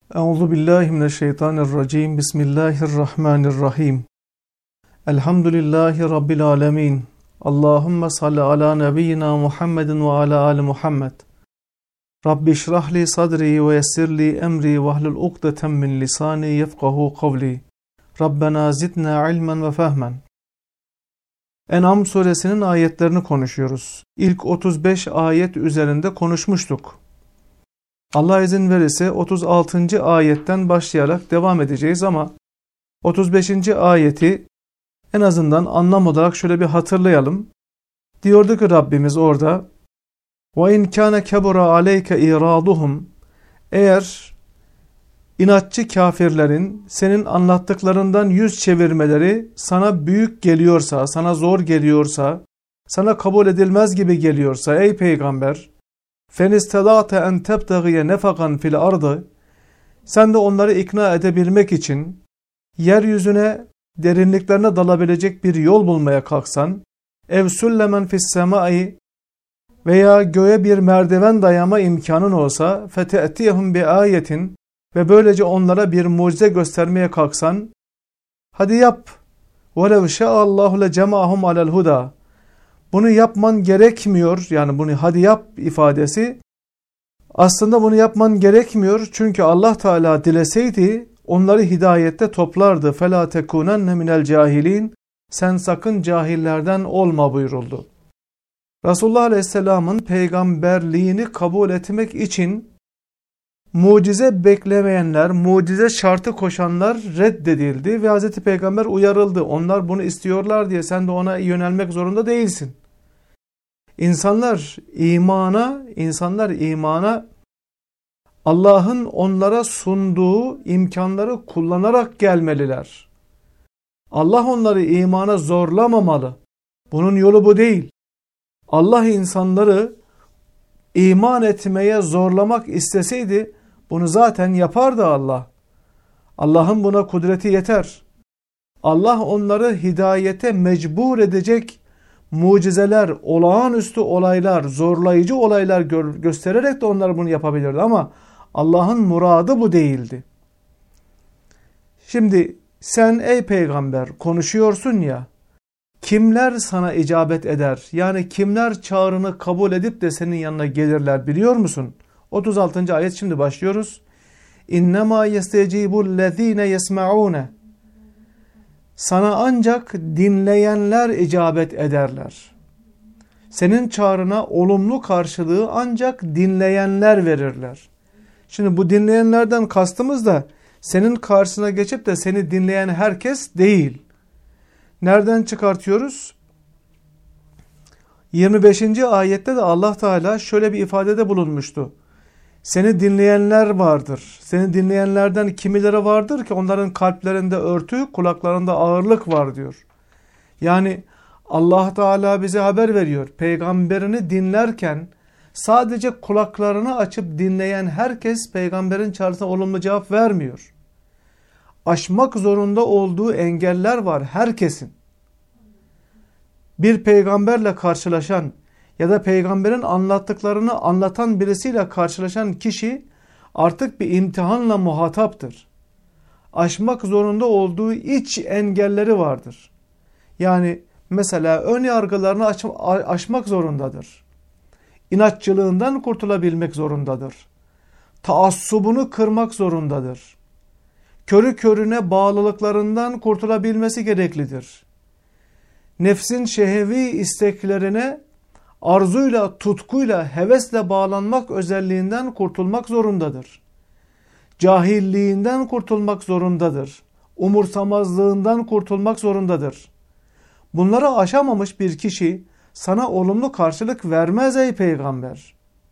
Euzubillahimineşşeytanirracim. Bismillahirrahmanirrahim. Elhamdülillahi Rabbil alemin. Allahümme salli ala nebiyyina Muhammedin ve ala ali Muhammed. Rabbi şrahli sadri ve yessirli emri ve ahlul ukdeten min lisani yefkahu kavli. Rabbena zidna ilmen ve fehmen. En'am suresinin ayetlerini konuşuyoruz. İlk 35 ayet üzerinde konuşmuştuk. Allah izin verirse 36. ayetten başlayarak devam edeceğiz ama 35. ayeti en azından anlam olarak şöyle bir hatırlayalım. Diyordu ki Rabbimiz orada وَاِنْ كَانَ كَبُرَ عَلَيْكَ اِرَادُهُمْ Eğer inatçı kafirlerin senin anlattıklarından yüz çevirmeleri sana büyük geliyorsa, sana zor geliyorsa, sana kabul edilmez gibi geliyorsa ey peygamber فَنِسْتَدَعْتَ اَنْ تَبْتَغِيَ نَفَقًا فِي الْأَرْضِ Sen de onları ikna edebilmek için yeryüzüne derinliklerine dalabilecek bir yol bulmaya kalksan اَوْ سُلَّمًا فِي السَّمَاءِ veya göğe bir merdiven dayama imkanın olsa فَتَأْتِيَهُمْ بِآيَةٍ ve böylece onlara bir mucize göstermeye kalksan hadi yap وَلَوْ شَاءَ اللّٰهُ لَجَمَعَهُمْ عَلَى الْهُدَى Bunu yapman gerekmiyor. Yani bunu hadi yap ifadesi aslında bunu yapman gerekmiyor. Çünkü Allah Teala dileseydi onları hidayette toplardı. فَلَا تَكُونَنَّ مِنَ الْجَاهِلِينَ Sen sakın cahillerden olma buyuruldu. Resulullah Aleyhisselam'ın peygamberliğini kabul etmek için mucize beklemeyenler, mucize şartı koşanlar reddedildi ve Hz. Peygamber uyarıldı. Onlar bunu istiyorlar diye sen de ona yönelmek zorunda değilsin. İnsanlar imana Allah'ın onlara sunduğu imkanları kullanarak gelmeliler. Allah onları imana zorlamamalı. Bunun yolu bu değil. Allah insanları iman etmeye zorlamak isteseydi bunu zaten yapardı Allah. Allah'ın buna kudreti yeter. Allah onları hidayete mecbur edecek mucizeler, olağanüstü olaylar, zorlayıcı olaylar göstererek de onlar bunu yapabilirdi ama Allah'ın muradı bu değildi. Şimdi sen ey peygamber konuşuyorsun ya, kimler sana icabet eder? Yani kimler çağrını kabul edip de senin yanına gelirler biliyor musun? 36. ayet şimdi başlıyoruz. İnnemâ yestecibûllezîne yesma'ûne Sana ancak dinleyenler icabet ederler. Senin çağrına olumlu karşılığı ancak dinleyenler verirler. Şimdi bu dinleyenlerden kastımız da senin karşısına geçip de seni dinleyen herkes değil. Nereden çıkartıyoruz? 25. ayette de Allah Teala şöyle bir ifadede bulunmuştu. Seni dinleyenler vardır. Seni dinleyenlerden kimileri vardır ki onların kalplerinde örtü, kulaklarında ağırlık var diyor. Yani Allah Teala bize haber veriyor. Peygamberini dinlerken sadece kulaklarını açıp dinleyen herkes peygamberin çağrısına olumlu cevap vermiyor. Aşmak zorunda olduğu engeller var herkesin. Bir peygamberle karşılaşan ya da peygamberin anlattıklarını anlatan birisiyle karşılaşan kişi artık bir imtihanla muhataptır. Aşmak zorunda olduğu iç engelleri vardır. Yani mesela ön yargılarını aşmak zorundadır. İnatçılığından kurtulabilmek zorundadır. Taassubunu kırmak zorundadır. Körü körüne bağlılıklarından kurtulabilmesi gereklidir. Nefsin şehvi isteklerine arzuyla, tutkuyla, hevesle bağlanmak özelliğinden kurtulmak zorundadır. Cahilliğinden kurtulmak zorundadır. Umursamazlığından kurtulmak zorundadır. Bunları aşamamış bir kişi sana olumlu karşılık vermez ey peygamber.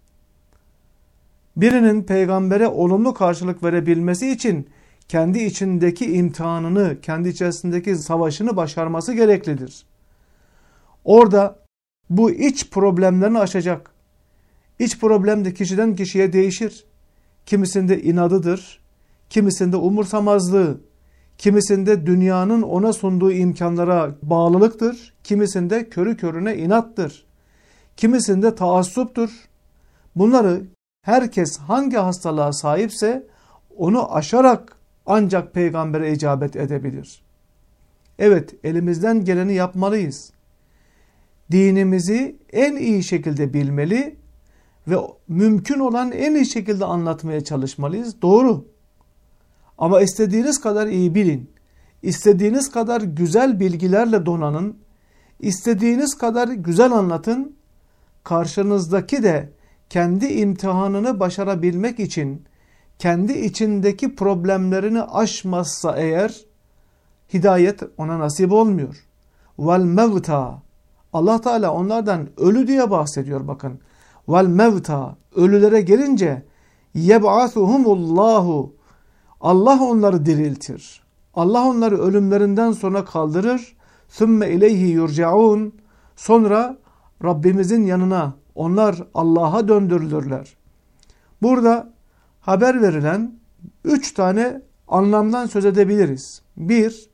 Birinin peygambere olumlu karşılık verebilmesi için kendi içindeki imtihanını, kendi içerisindeki savaşını başarması gereklidir. Orada bu iç problemlerini aşacak. İç problem de kişiden kişiye değişir. Kimisinde inadıdır, kimisinde umursamazlığı, kimisinde dünyanın ona sunduğu imkanlara bağlılıktır, kimisinde körü körüne inattır, kimisinde taassuptur. Bunları herkes hangi hastalığa sahipse onu aşarak ancak peygambere icabet edebilir. Evet, elimizden geleni yapmalıyız. Dinimizi en iyi şekilde bilmeli ve mümkün olan en iyi şekilde anlatmaya çalışmalıyız. Doğru. Ama istediğiniz kadar iyi bilin. İstediğiniz kadar güzel bilgilerle donanın. İstediğiniz kadar güzel anlatın. Karşınızdaki de kendi imtihanını başarabilmek için kendi içindeki problemlerini aşmazsa eğer hidayet ona nasip olmuyor. Vel mevta. Allah Teala onlardan ölü diye bahsediyor bakın. Vel mevta. Ölülere gelince yeb'asuhumullahu. Allah onları diriltir. Allah onları ölümlerinden sonra kaldırır. Sümme ileyhi yurcaun. Sonra Rabbimizin yanına onlar Allah'a döndürülürler. Burada haber verilen 3 tane anlamdan söz edebiliriz. 1.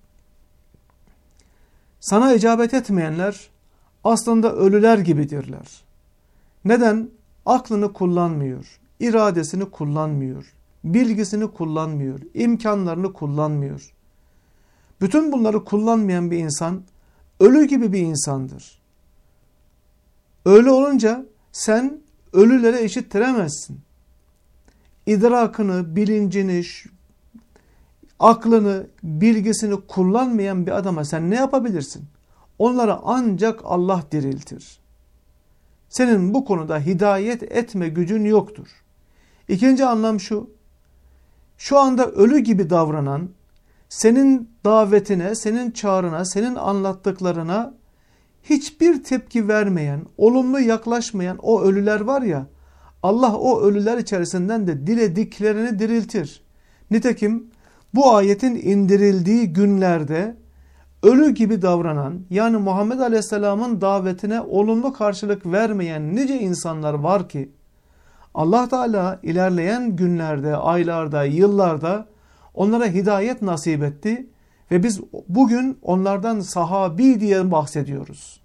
Sana icabet etmeyenler aslında ölüler gibidirler. Neden? Aklını kullanmıyor, iradesini kullanmıyor, bilgisini kullanmıyor, imkanlarını kullanmıyor. Bütün bunları kullanmayan bir insan ölü gibi bir insandır. Öyle olunca sen ölülere eşittiremezsin. İdrakını, bilincini, aklını, bilgisini kullanmayan bir adama sen ne yapabilirsin? Onları ancak Allah diriltir. Senin bu konuda hidayet etme gücün yoktur. İkinci anlam şu. Şu anda ölü gibi davranan, senin davetine, senin çağrına, senin anlattıklarına hiçbir tepki vermeyen, olumlu yaklaşmayan o ölüler var ya, Allah o ölüler içerisinden de dilediklerini diriltir. Nitekim bu ayetin indirildiği günlerde ölü gibi davranan, yani Muhammed Aleyhisselam'ın davetine olumlu karşılık vermeyen nice insanlar var ki Allah Teala ilerleyen günlerde, aylarda, yıllarda onlara hidayet nasip etti ve biz bugün onlardan sahabi diye bahsediyoruz.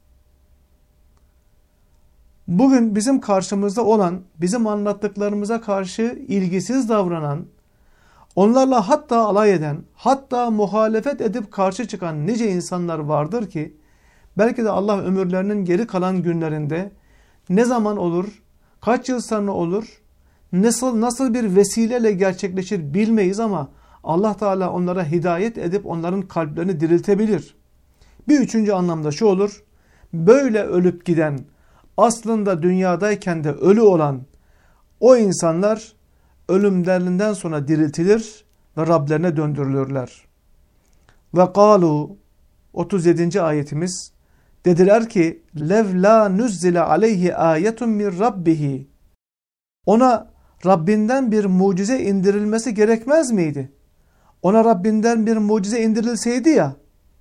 Bugün bizim karşımızda olan, bizim anlattıklarımıza karşı ilgisiz davranan, onlarla hatta alay eden, hatta muhalefet edip karşı çıkan nice insanlar vardır ki, belki de Allah ömürlerinin geri kalan günlerinde ne zaman olur, kaç yıl sonra olur, nasıl bir vesileyle gerçekleşir bilmeyiz ama Allah Teala onlara hidayet edip onların kalplerini diriltebilir. Bir üçüncü anlamda şu olur, böyle ölüp giden, aslında dünyadayken de ölü olan o insanlar ölümlerinden sonra diriltilir ve Rablerine döndürülürler. Ve kalu 37. ayetimiz, dediler ki lev la nuzzile aleyhi ayetun min rabbihi. Ona Rabbinden bir mucize indirilmesi gerekmez miydi? Ona Rabbinden bir mucize indirilseydi ya,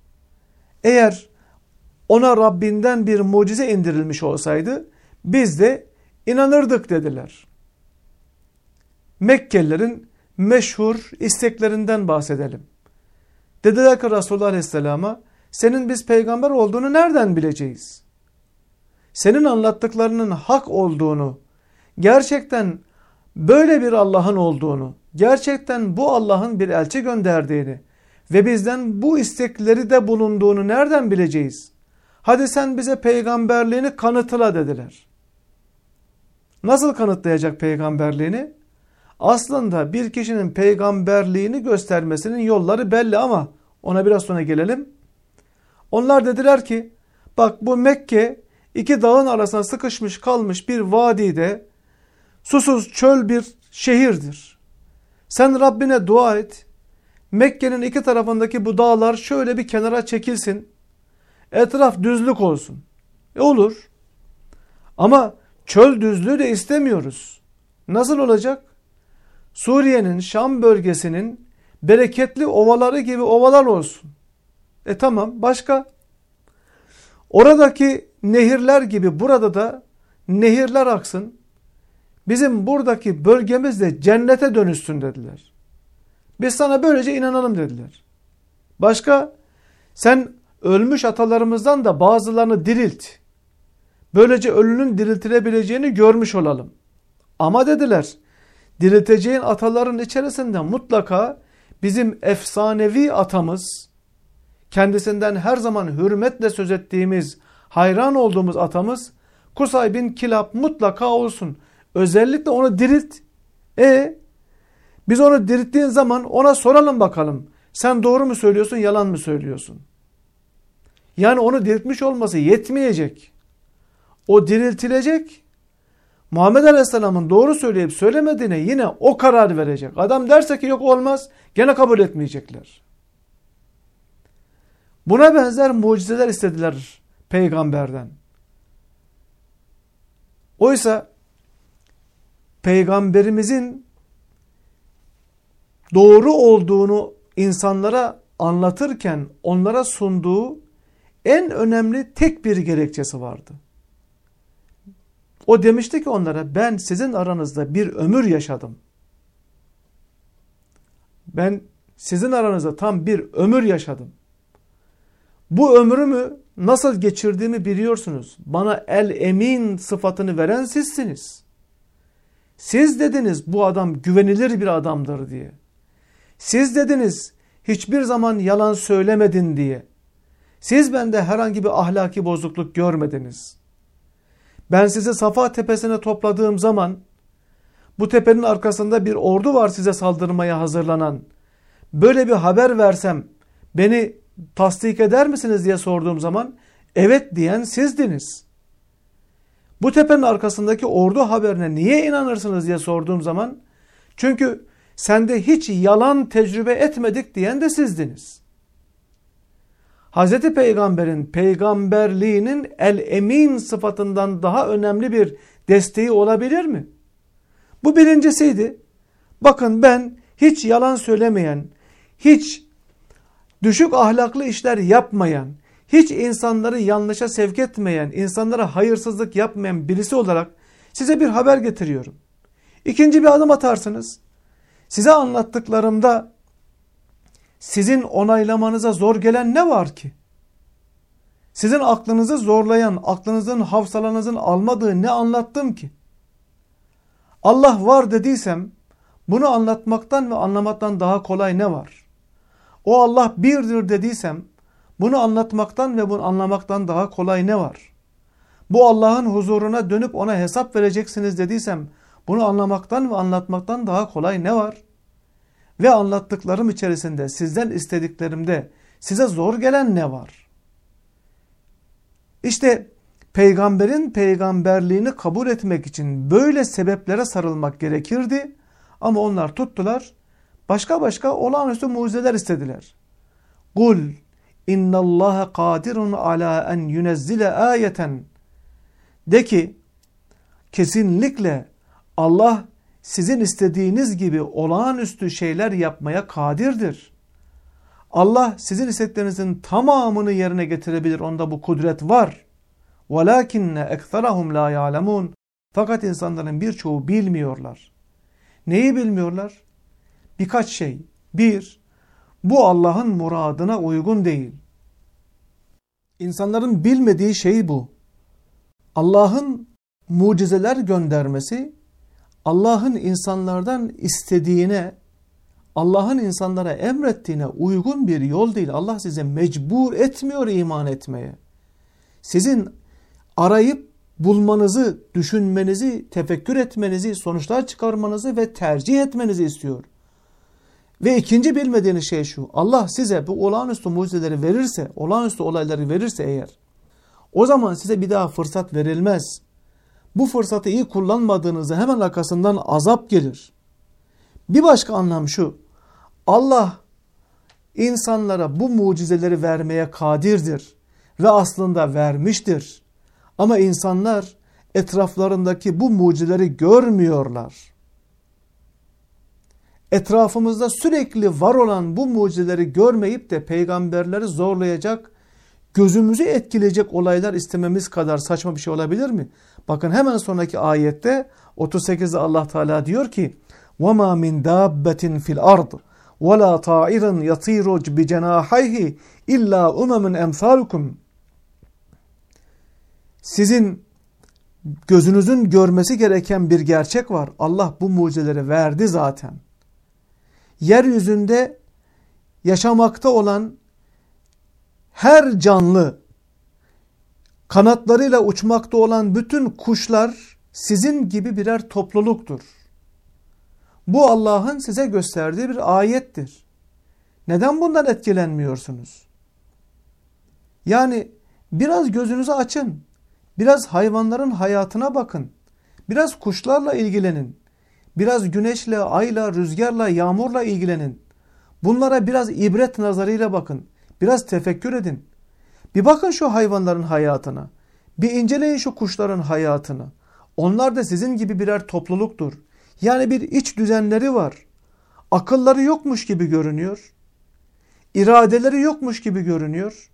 eğer ona Rabbinden bir mucize indirilmiş olsaydı biz de inanırdık dediler. Mekkelilerin meşhur isteklerinden bahsedelim. Dediler ki Resulullah Aleyhisselam'a, senin biz peygamber olduğunu nereden bileceğiz? Senin anlattıklarının hak olduğunu, gerçekten böyle bir Allah'ın olduğunu, gerçekten bu Allah'ın bir elçi gönderdiğini ve bizden bu istekleri de bulunduğunu nereden bileceğiz? Hadi sen bize peygamberliğini kanıtla dediler. Nasıl kanıtlayacak peygamberliğini? Aslında bir kişinin peygamberliğini göstermesinin yolları belli ama ona biraz sonra gelelim. Onlar dediler ki, bak bu Mekke iki dağın arasına sıkışmış kalmış bir vadide susuz çöl bir şehirdir. Sen Rabbine dua et. Mekke'nin iki tarafındaki bu dağlar şöyle bir kenara çekilsin. Etraf düzlük olsun. Olur. Ama çöl düzlüğü de istemiyoruz. Nasıl olacak? Suriye'nin, Şam bölgesinin bereketli ovaları gibi ovalar olsun. Tamam, başka? Oradaki nehirler gibi burada da nehirler aksın. Bizim buradaki bölgemiz de cennete dönüşsün dediler. Biz sana böylece inanalım dediler. Başka? Sen ölmüş atalarımızdan da bazılarını dirilt. Böylece ölünün diriltilebileceğini görmüş olalım. Ama dediler, dirilteceğin ataların içerisinde mutlaka bizim efsanevi atamız, kendisinden her zaman hürmetle söz ettiğimiz, hayran olduğumuz atamız Kusay bin Kilab mutlaka olsun. Özellikle onu dirilt. Biz onu dirilttiğin zaman ona soralım bakalım. Sen doğru mu söylüyorsun, yalan mı söylüyorsun? Yani onu diriltmiş olması yetmeyecek. O diriltilecek. Muhammed Aleyhisselam'ın doğru söyleyip söylemediğine yine o karar verecek. Adam derse ki yok olmaz, gene kabul etmeyecekler. Buna benzer mucizeler istediler peygamberden. Oysa peygamberimizin doğru olduğunu insanlara anlatırken onlara sunduğu en önemli tek bir gerekçesi vardı. O demişti ki onlara, ben sizin aranızda bir ömür yaşadım. Ben sizin aranızda tam bir ömür yaşadım. Bu ömrümü nasıl geçirdiğimi biliyorsunuz. Bana el-emin sıfatını veren sizsiniz. Siz dediniz bu adam güvenilir bir adamdır diye. Siz dediniz hiçbir zaman yalan söylemedin diye. Siz bende herhangi bir ahlaki bozukluk görmediniz. Ben sizi Safa tepesine topladığım zaman bu tepenin arkasında bir ordu var size saldırmaya hazırlanan. Böyle bir haber versem beni tasdik eder misiniz diye sorduğum zaman evet diyen sizdiniz. Bu tepenin arkasındaki ordu haberine niye inanırsınız diye sorduğum zaman çünkü sende hiç yalan tecrübe etmedik diyen de sizdiniz. Hazreti Peygamber'in peygamberliğinin el-emin sıfatından daha önemli bir desteği olabilir mi? Bu birincisiydi. Bakın ben hiç yalan söylemeyen, hiç düşük ahlaklı işler yapmayan, hiç insanları yanlışa sevk etmeyen, insanlara hayırsızlık yapmayan birisi olarak size bir haber getiriyorum. İkinci bir adım atarsınız. Size anlattıklarımda sizin onaylamanıza zor gelen ne var ki? Sizin aklınızı zorlayan, aklınızın, hafsalanızın almadığı ne anlattım ki? Allah var dediysem bunu anlatmaktan ve anlamaktan daha kolay ne var? O Allah birdir dediysem bunu anlatmaktan ve bunu anlamaktan daha kolay ne var? Bu Allah'ın huzuruna dönüp ona hesap vereceksiniz dediysem bunu anlamaktan ve anlatmaktan daha kolay ne var? Ve anlattıklarım içerisinde sizden istediklerimde size zor gelen ne var? İşte peygamberin peygamberliğini kabul etmek için böyle sebeplere sarılmak gerekirdi. Ama onlar tuttular, başka olağanüstü mucizeler istediler. Kul innallaha kadirun ala en yunezzile ayeten. De ki kesinlikle Allah sizin istediğiniz gibi olağanüstü şeyler yapmaya kadirdir. Allah sizin isteklerinizin tamamını yerine getirebilir. Onda bu kudret var. وَلَاكِنَّ اَكْثَرَهُمْ لَا يَعْلَمُونَ. Fakat insanların birçoğu bilmiyorlar. Neyi bilmiyorlar? Birkaç şey. Bir, bu Allah'ın muradına uygun değil. İnsanların bilmediği şey bu. Allah'ın mucizeler göndermesi, Allah'ın insanlardan istediğine, Allah'ın insanlara emrettiğine uygun bir yol değil. Allah size mecbur etmiyor iman etmeye. Sizin arayıp bulmanızı, düşünmenizi, tefekkür etmenizi, sonuçlar çıkarmanızı ve tercih etmenizi istiyor. Ve ikinci bilmediğiniz şey şu. Allah size bu olağanüstü mucizeleri verirse, olağanüstü olayları verirse eğer, o zaman size bir daha fırsat verilmez. Bu fırsatı iyi kullanmadığınızda hemen arkasından azap gelir. Bir başka anlam şu. Allah insanlara bu mucizeleri vermeye kadirdir ve aslında vermiştir. Ama insanlar etraflarındaki bu mucizeleri görmüyorlar. Etrafımızda sürekli var olan bu mucizeleri görmeyip de peygamberleri zorlayacak, gözümüzü etkileyecek olaylar istememiz kadar saçma bir şey olabilir mi? Bakın hemen sonraki ayette 38'de Allah Teala diyor ki وَمَا مِنْ دَابَّةٍ فِي الْأَرْضِ وَلَا طَائِرٍ يَطِيرُ بِجَنَاحَيْهِ إِلَّا أُمَمٌ اَمْثَالُكُمْ. Sizin gözünüzün görmesi gereken bir gerçek var. Allah bu mucizeleri verdi zaten. Yeryüzünde yaşamakta olan her canlı, kanatlarıyla uçmakta olan bütün kuşlar sizin gibi birer topluluktur. Bu Allah'ın size gösterdiği bir ayettir. Neden bundan etkilenmiyorsunuz? Yani biraz gözünüzü açın. Biraz hayvanların hayatına bakın. Biraz kuşlarla ilgilenin. Biraz güneşle, ayla, rüzgarla, yağmurla ilgilenin. Bunlara biraz ibret nazarıyla bakın. Biraz tefekkür edin. Bir bakın şu hayvanların hayatına. Bir inceleyin şu kuşların hayatını. Onlar da sizin gibi birer topluluktur. Yani bir iç düzenleri var. Akılları yokmuş gibi görünüyor. İradeleri yokmuş gibi görünüyor.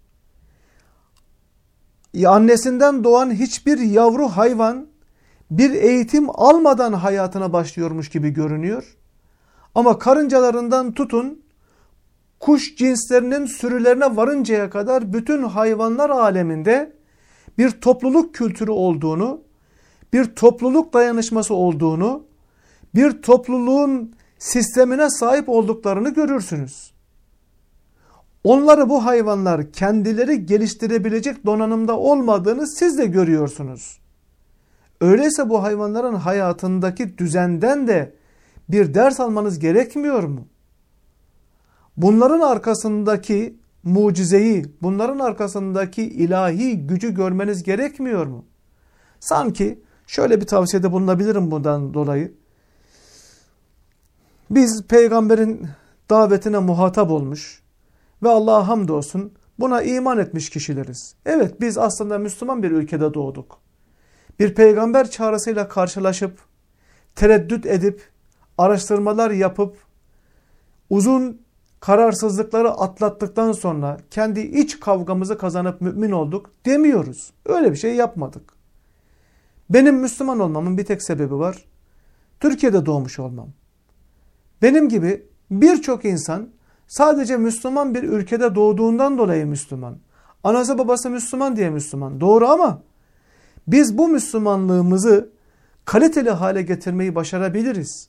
Annesinden doğan hiçbir yavru hayvan bir eğitim almadan hayatına başlıyormuş gibi görünüyor. Ama karıncalarından tutun, kuş cinslerinin sürülerine varıncaya kadar bütün hayvanlar aleminde bir topluluk kültürü olduğunu, bir topluluk dayanışması olduğunu, bir topluluğun sistemine sahip olduklarını görürsünüz. Onları bu hayvanlar kendileri geliştirebilecek donanımda olmadığını siz de görüyorsunuz. Öyleyse bu hayvanların hayatındaki düzenden de bir ders almanız gerekmiyor mu? Bunların arkasındaki mucizeyi, bunların arkasındaki ilahi gücü görmeniz gerekmiyor mu? Sanki şöyle bir tavsiyede bulunabilirim bundan dolayı. Biz peygamberin davetine muhatap olmuş ve Allah'a hamdolsun buna iman etmiş kişileriz. Evet, biz aslında Müslüman bir ülkede doğduk. Bir peygamber çağrısıyla karşılaşıp, tereddüt edip, araştırmalar yapıp, uzun kararsızlıkları atlattıktan sonra kendi iç kavgamızı kazanıp mümin olduk demiyoruz. Öyle bir şey yapmadık. Benim Müslüman olmamın bir tek sebebi var. Türkiye'de doğmuş olmam. Benim gibi birçok insan sadece Müslüman bir ülkede doğduğundan dolayı Müslüman. Anası babası Müslüman diye Müslüman. Doğru ama biz bu Müslümanlığımızı kaliteli hale getirmeyi başarabiliriz.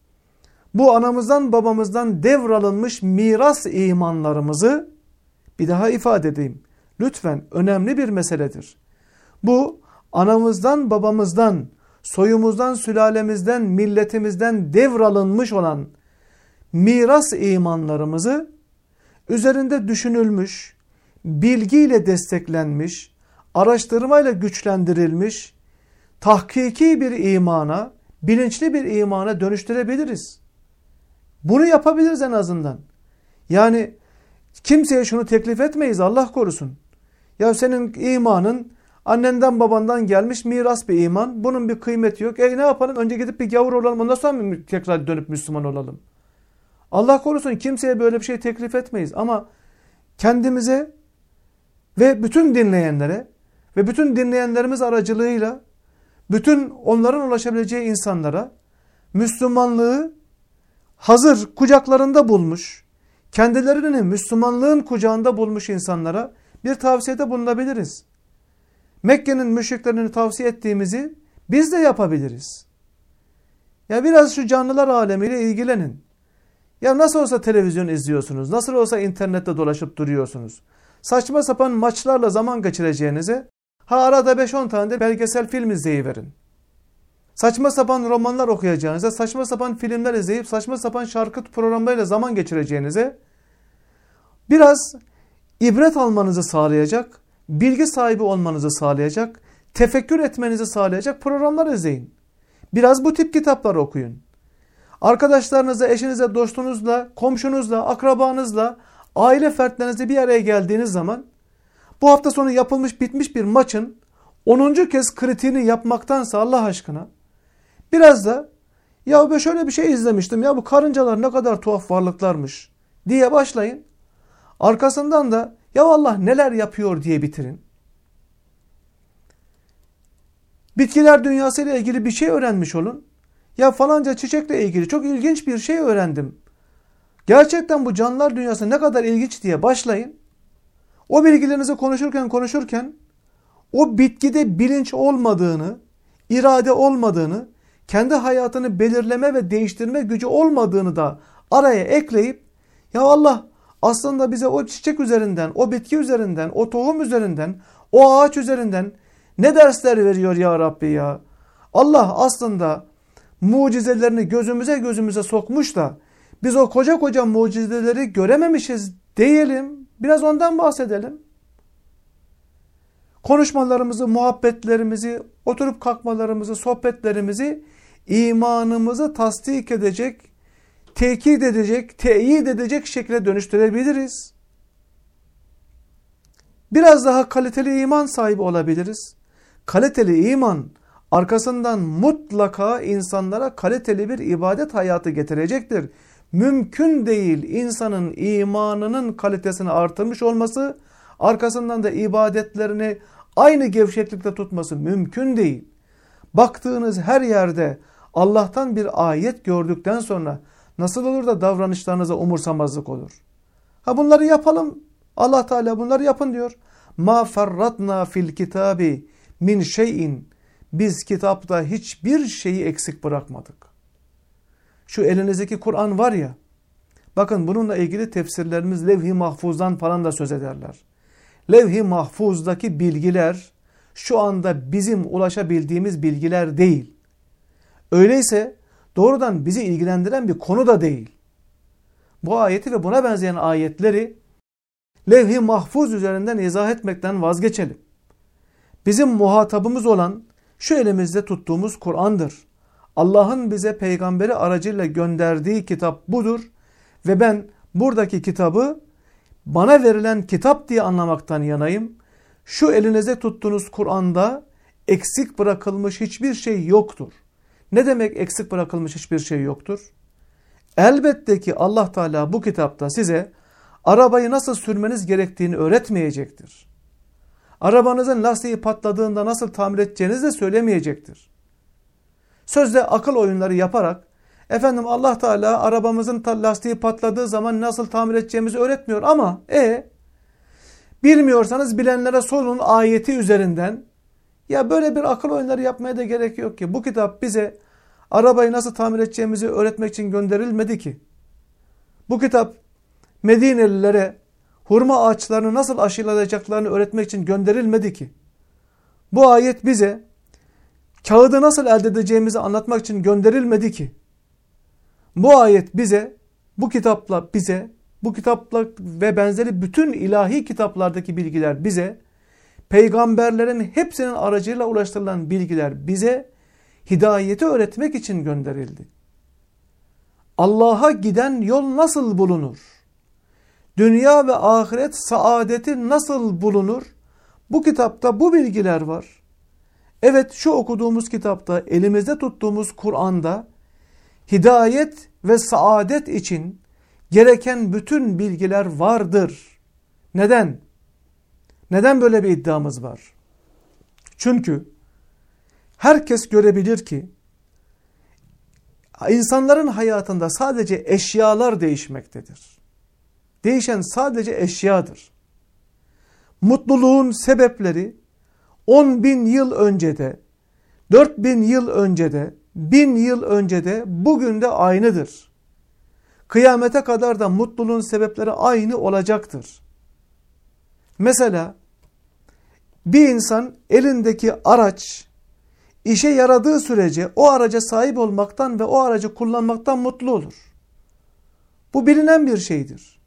Bu anamızdan babamızdan devralınmış miras imanlarımızı bir daha ifade edeyim. Lütfen, önemli bir meseledir. Bu anamızdan babamızdan, soyumuzdan, sülalemizden, milletimizden devralınmış olan miras imanlarımızı üzerinde düşünülmüş, bilgiyle desteklenmiş, araştırmayla güçlendirilmiş, tahkiki bir imana, bilinçli bir imana dönüştürebiliriz. Bunu yapabiliriz en azından. Yani kimseye şunu teklif etmeyiz, Allah korusun. Ya senin imanın annenden babandan gelmiş miras bir iman. Bunun bir kıymeti yok. Ne yapalım? Önce gidip bir gavur olalım. Ondan sonra mı tekrar dönüp Müslüman olalım? Allah korusun, kimseye böyle bir şey teklif etmeyiz. Ama kendimize ve bütün dinleyenlere ve bütün dinleyenlerimiz aracılığıyla bütün onların ulaşabileceği insanlara Müslümanlığı hazır kucaklarında bulmuş, kendilerini Müslümanlığın kucağında bulmuş insanlara bir tavsiyede bulunabiliriz. Mekke'nin müşriklerini tavsiye ettiğimizi biz de yapabiliriz. Ya biraz şu canlılar alemiyle ilgilenin. Ya nasıl olsa televizyon izliyorsunuz, nasıl olsa internette dolaşıp duruyorsunuz. Saçma sapan maçlarla zaman geçireceğinize arada 5-10 tane de belgesel film izleyiverin. Saçma sapan romanlar okuyacağınıza, saçma sapan filmler izleyip saçma sapan şarkı programlarıyla zaman geçireceğinize biraz ibret almanızı sağlayacak, bilgi sahibi olmanızı sağlayacak, tefekkür etmenizi sağlayacak programlar izleyin. Biraz bu tip kitaplar okuyun. Arkadaşlarınızla, eşinizle, dostunuzla, komşunuzla, akrabanızla, aile fertlerinizle bir araya geldiğiniz zaman bu hafta sonu yapılmış bitmiş bir maçın 10. kez kritiğini yapmaktansa Allah aşkına biraz da ya ben şöyle bir şey izlemiştim ya bu karıncalar ne kadar tuhaf varlıklarmış diye başlayın. Arkasından da ya Allah neler yapıyor diye bitirin. Bitkiler dünyası ile ilgili bir şey öğrenmiş olun. Ya falanca çiçekle ilgili çok ilginç bir şey öğrendim. Gerçekten bu canlılar dünyası ne kadar ilginç diye başlayın. O bilgilerinizi konuşurken o bitkide bilinç olmadığını, irade olmadığını, kendi hayatını belirleme ve değiştirme gücü olmadığını da araya ekleyip, ya Allah aslında bize o çiçek üzerinden, o bitki üzerinden, o tohum üzerinden, o ağaç üzerinden ne dersler veriyor ya Rabbi ya. Allah aslında mucizelerini gözümüze sokmuş da biz o koca koca mucizeleri görememişiz diyelim. Biraz ondan bahsedelim. Konuşmalarımızı, muhabbetlerimizi, oturup kalkmalarımızı, sohbetlerimizi imanımızı tasdik edecek, tekit edecek, teyit edecek şekilde dönüştürebiliriz. Biraz daha kaliteli iman sahibi olabiliriz. Kaliteli iman arkasından mutlaka insanlara kaliteli bir ibadet hayatı getirecektir. Mümkün değil insanın imanının kalitesini artırmış olması, arkasından da ibadetlerini aynı gevşeklikte tutması mümkün değil. Baktığınız her yerde Allah'tan bir ayet gördükten sonra nasıl olur da davranışlarınıza umursamazlık olur? Ha bunları yapalım. Allah Teala bunları yapın diyor. Ma ferratna fil kitabi min şeyin. Biz kitapta hiçbir şeyi eksik bırakmadık. Şu elinizdeki Kur'an var ya, bakın bununla ilgili tefsirlerimiz Levh-i Mahfuz'dan falan da söz ederler. Levh-i Mahfuz'daki bilgiler şu anda bizim ulaşabildiğimiz bilgiler değil. Öyleyse doğrudan bizi ilgilendiren bir konu da değil. Bu ayeti ve buna benzeyen ayetleri Levh-i Mahfuz üzerinden izah etmekten vazgeçelim. Bizim muhatabımız olan şu elimizde tuttuğumuz Kur'an'dır. Allah'ın bize peygamberi aracıyla gönderdiği kitap budur ve ben buradaki kitabı bana verilen kitap diye anlamaktan yanayım. Şu elinizde tuttuğunuz Kur'an'da eksik bırakılmış hiçbir şey yoktur. Ne demek eksik bırakılmış hiçbir şey yoktur? Elbette ki Allah Teala bu kitapta size arabayı nasıl sürmeniz gerektiğini öğretmeyecektir. Arabanızın lastiği patladığında nasıl tamir edeceğinizi de söylemeyecektir. Sözde akıl oyunları yaparak, efendim Allah Teala arabamızın lastiği patladığı zaman nasıl tamir edeceğimizi öğretmiyor ama bilmiyorsanız bilenlere sorun ayeti üzerinden. Ya böyle bir akıl oyunları yapmaya da gerek yok ki. Bu kitap bize arabayı nasıl tamir edeceğimizi öğretmek için gönderilmedi ki. Bu kitap Medinelilere hurma ağaçlarını nasıl aşılayacaklarını öğretmek için gönderilmedi ki. Bu ayet bize kağıdı nasıl elde edeceğimizi anlatmak için gönderilmedi ki. Bu ayet bize, bu kitapla ve benzeri bütün ilahi kitaplardaki bilgiler bize, peygamberlerin hepsinin aracıyla ulaştırılan bilgiler bize hidayeti öğretmek için gönderildi. Allah'a giden yol nasıl bulunur? Dünya ve ahiret saadeti nasıl bulunur? Bu kitapta bu bilgiler var. Evet, şu okuduğumuz kitapta, elimizde tuttuğumuz Kur'an'da hidayet ve saadet için gereken bütün bilgiler vardır. Neden? Neden böyle bir iddiamız var? Çünkü herkes görebilir ki insanların hayatında sadece eşyalar değişmektedir. Değişen sadece eşyadır. Mutluluğun sebepleri 10.000 yıl önce de, 4.000 yıl önce de, 1000 yıl önce de, bugün de aynıdır. Kıyamete kadar da mutluluğun sebepleri aynı olacaktır. Mesela bir insan elindeki araç işe yaradığı sürece o araca sahip olmaktan ve o aracı kullanmaktan mutlu olur. Bu bilinen bir şeydir.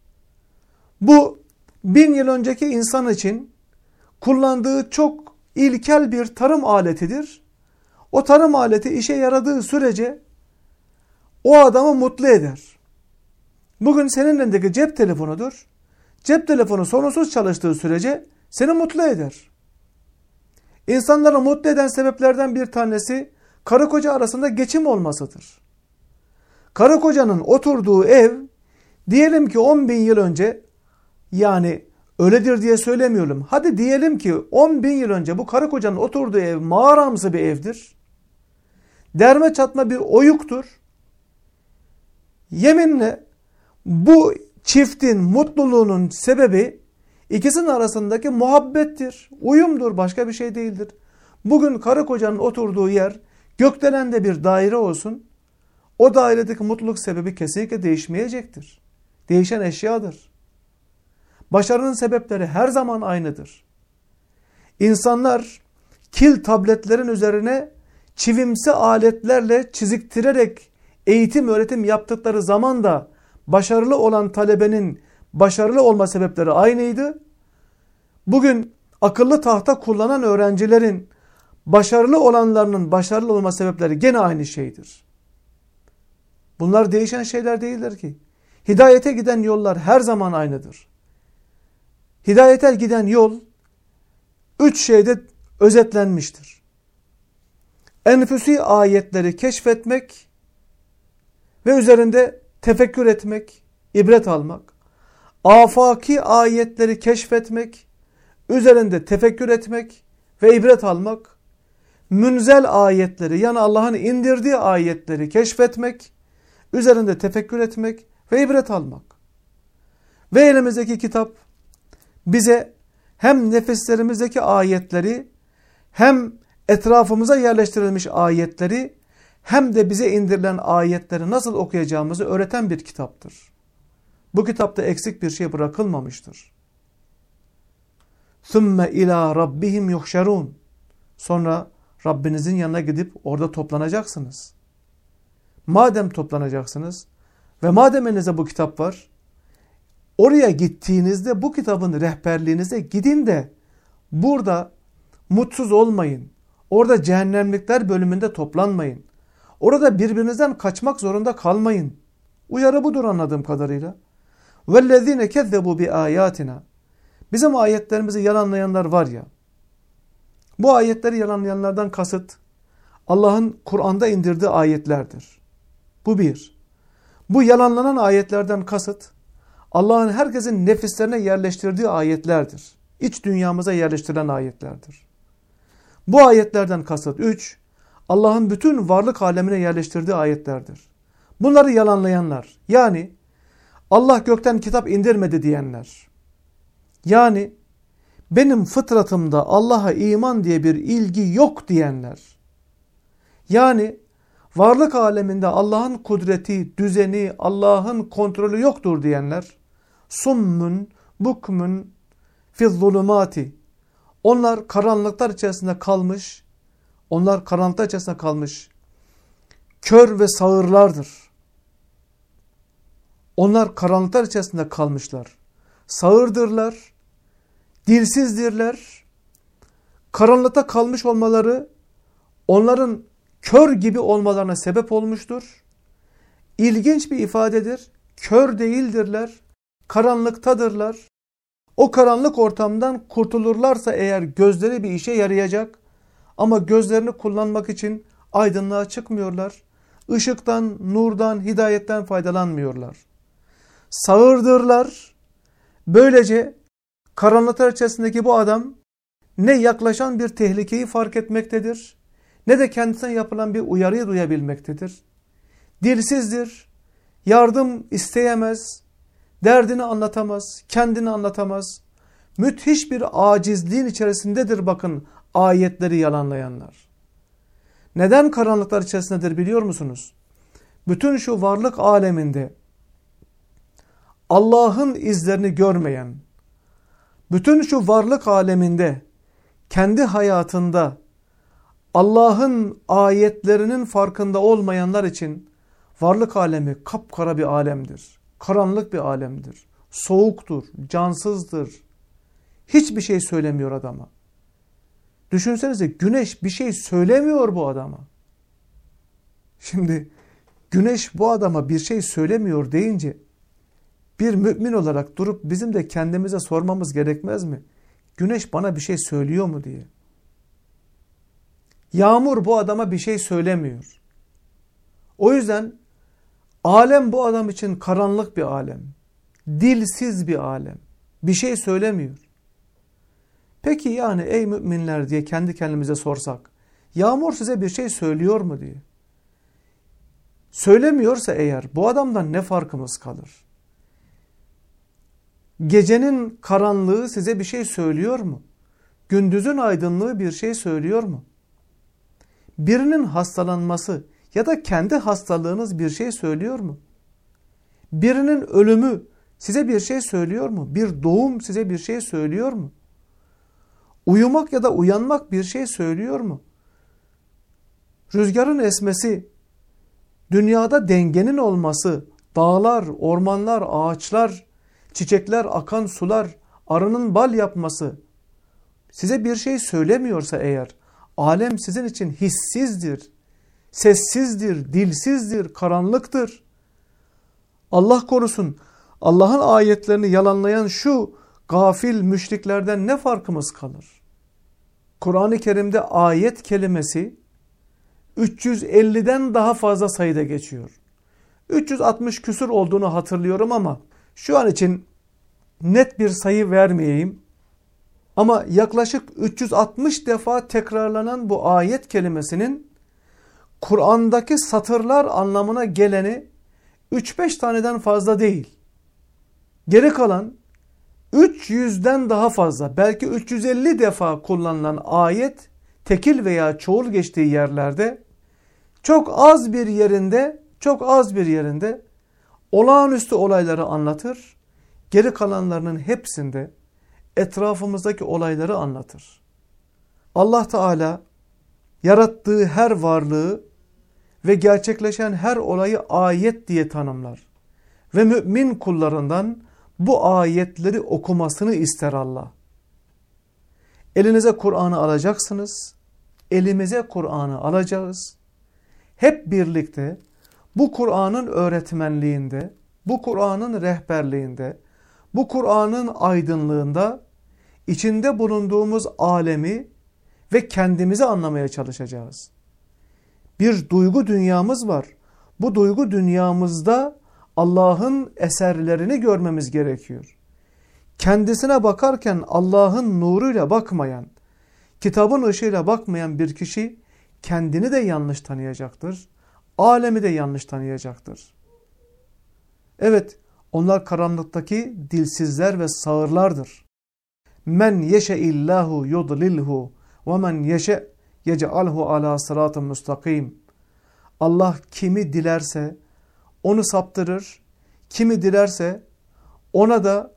Bu 1000 yıl önceki insan için kullandığı çok ilkel bir tarım aletidir. O tarım aleti işe yaradığı sürece o adamı mutlu eder. Bugün senin elindeki cep telefonudur. Cep telefonu sorunsuz çalıştığı sürece seni mutlu eder. İnsanları mutlu eden sebeplerden bir tanesi karı koca arasında geçim olmasıdır. Karı kocanın oturduğu ev, diyelim ki 10.000 yıl önce, yani öyledir diye söylemiyorum. Hadi diyelim ki 10.000 yıl önce bu karı kocanın oturduğu ev mağaramsı bir evdir. Derme çatma bir oyuktur. Yeminle bu çiftin mutluluğunun sebebi ikisinin arasındaki muhabbettir, uyumdur, başka bir şey değildir. Bugün karı kocanın oturduğu yer gökdelende bir daire olsun. O dairedeki mutluluk sebebi kesinlikle değişmeyecektir. Değişen eşyadır. Başarının sebepleri her zaman aynıdır. İnsanlar kil tabletlerin üzerine çivimsi aletlerle çiziktirerek eğitim öğretim yaptıkları zaman da başarılı olan talebenin başarılı olma sebepleri aynıydı. Bugün akıllı tahta kullanan öğrencilerin başarılı olanlarının başarılı olma sebepleri gene aynı şeydir. Bunlar değişen şeyler değildir ki. Hidayete giden yollar her zaman aynıdır. Hidayete giden yol 3 şeyde özetlenmiştir. Enfüsi ayetleri keşfetmek ve üzerinde tefekkür etmek, ibret almak. Afaki ayetleri keşfetmek, üzerinde tefekkür etmek ve ibret almak. Münzel ayetleri, yani Allah'ın indirdiği ayetleri keşfetmek, üzerinde tefekkür etmek ve ibret almak. Ve elimizdeki kitap bize hem nefislerimizdeki ayetleri, hem etrafımıza yerleştirilmiş ayetleri, hem de bize indirilen ayetleri nasıl okuyacağımızı öğreten bir kitaptır. Bu kitapta eksik bir şey bırakılmamıştır. ثُمَّ اِلَى رَبِّهِمْ يُحْشَرُونَ. Sonra Rabbinizin yanına gidip orada toplanacaksınız. Madem toplanacaksınız ve madem elinizde bu kitap var, oraya gittiğinizde bu kitabın rehberliğinize gidin de burada mutsuz olmayın. Orada cehennemlikler bölümünde toplanmayın. Orada birbirinizden kaçmak zorunda kalmayın. Uyarı budur anladığım kadarıyla. وَالَّذ۪ينَ كَذَّبُوا بِآيَاتِنَا. Bizim ayetlerimizi yalanlayanlar var ya, bu ayetleri yalanlayanlardan kasıt Allah'ın Kur'an'da indirdiği ayetlerdir. Bu bir. Bu yalanlanan ayetlerden kasıt Allah'ın herkesin nefislerine yerleştirdiği ayetlerdir. İç dünyamıza yerleştirilen ayetlerdir. Bu ayetlerden kasıt 3. Allah'ın bütün varlık alemine yerleştirdiği ayetlerdir. Bunları yalanlayanlar, yani Allah gökten kitap indirmedi diyenler, yani benim fıtratımda Allah'a iman diye bir ilgi yok diyenler, yani varlık aleminde Allah'ın kudreti, düzeni, Allah'ın kontrolü yoktur diyenler, summun, bukmun, fizzulumati. Onlar karanlıklar içerisinde kalmış, kör ve sağırlardır. Onlar karanlıklar içerisinde kalmışlar, sağırdırlar, dilsizdirler. Karanlıkta kalmış olmaları onların kör gibi olmalarına sebep olmuştur. İlginç bir ifadedir. Kör değildirler, karanlıktadırlar. O karanlık ortamdan kurtulurlarsa eğer gözleri bir işe yarayacak. Ama gözlerini kullanmak için aydınlığa çıkmıyorlar. Işıktan, nurdan, hidayetten faydalanmıyorlar. Sağırdırlar. Böylece karanlıklar içerisindeki bu adam ne yaklaşan bir tehlikeyi fark etmektedir, ne de kendisine yapılan bir uyarıyı duyabilmektedir. Dilsizdir, yardım isteyemez, derdini anlatamaz, kendini anlatamaz. Müthiş bir acizliğin içerisindedir bakın ayetleri yalanlayanlar. Neden karanlıklar içerisindedir biliyor musunuz? Bütün şu varlık aleminde Allah'ın izlerini görmeyen, bütün şu varlık aleminde kendi hayatında Allah'ın ayetlerinin farkında olmayanlar için varlık alemi kapkara bir alemdir. Karanlık bir alemdir. Soğuktur, cansızdır. Hiçbir şey söylemiyor adama. Düşünsenize, güneş bir şey söylemiyor bu adama. Şimdi güneş bu adama bir şey söylemiyor deyince bir mümin olarak durup bizim de kendimize sormamız gerekmez mi? Güneş bana bir şey söylüyor mu diye. Yağmur bu adama bir şey söylemiyor. O yüzden alem bu adam için karanlık bir alem. Dilsiz bir alem. Bir şey söylemiyor. Peki yani ey müminler diye kendi kendimize sorsak, yağmur size bir şey söylüyor mu diye. Söylemiyorsa eğer bu adamdan ne farkımız kalır? Gecenin karanlığı size bir şey söylüyor mu? Gündüzün aydınlığı bir şey söylüyor mu? birinin hastalanması ya da kendi hastalığınız bir şey söylüyor mu? Birinin ölümü size bir şey söylüyor mu? Bir doğum size bir şey söylüyor mu? Uyumak ya da uyanmak bir şey söylüyor mu? Rüzgarın esmesi, dünyada dengenin olması, dağlar, ormanlar, ağaçlar, çiçekler, akan sular, arının bal yapması size bir şey söylemiyorsa eğer, alem sizin için hissizdir, sessizdir, dilsizdir, karanlıktır. Allah korusun, Allah'ın ayetlerini yalanlayan şu gafil müşriklerden ne farkımız kalır? Kur'an-ı Kerim'de ayet kelimesi 350'den daha fazla sayıda geçiyor. 360 küsur olduğunu hatırlıyorum ama şu an için net bir sayı vermeyeyim. Ama yaklaşık 360 defa tekrarlanan bu ayet kelimesinin Kur'an'daki satırlar anlamına geleni 3-5 taneden fazla değil. Geri kalan 300'den daha fazla, belki 350 defa kullanılan ayet tekil veya çoğul geçtiği yerlerde çok az bir yerinde olağanüstü olayları anlatır. Geri kalanlarının hepsinde etrafımızdaki olayları anlatır. Allah Teala yarattığı her varlığı ve gerçekleşen her olayı ayet diye tanımlar. Ve mümin kullarından bu ayetleri okumasını ister Allah. Elinize Kur'an'ı alacaksınız. Elimize Kur'an'ı alacağız. Hep birlikte bu Kur'an'ın öğretmenliğinde, bu Kur'an'ın rehberliğinde, bu Kur'an'ın aydınlığında içinde bulunduğumuz alemi ve kendimizi anlamaya çalışacağız. Bir duygu dünyamız var. Bu duygu dünyamızda Allah'ın eserlerini görmemiz gerekiyor. Kendisine bakarken Allah'ın nuruyla bakmayan, kitabın ışığıyla bakmayan bir kişi kendini de yanlış tanıyacaktır. Alemi de yanlış tanıyacaktır. Evet, onlar karanlıktaki dilsizler ve sağırlardır. Men yeşe'illahu yudlilhu ve men yeşe' yec'alhu ala sıratın müstakim. Allah kimi dilerse onu saptırır, kimi dilerse ona da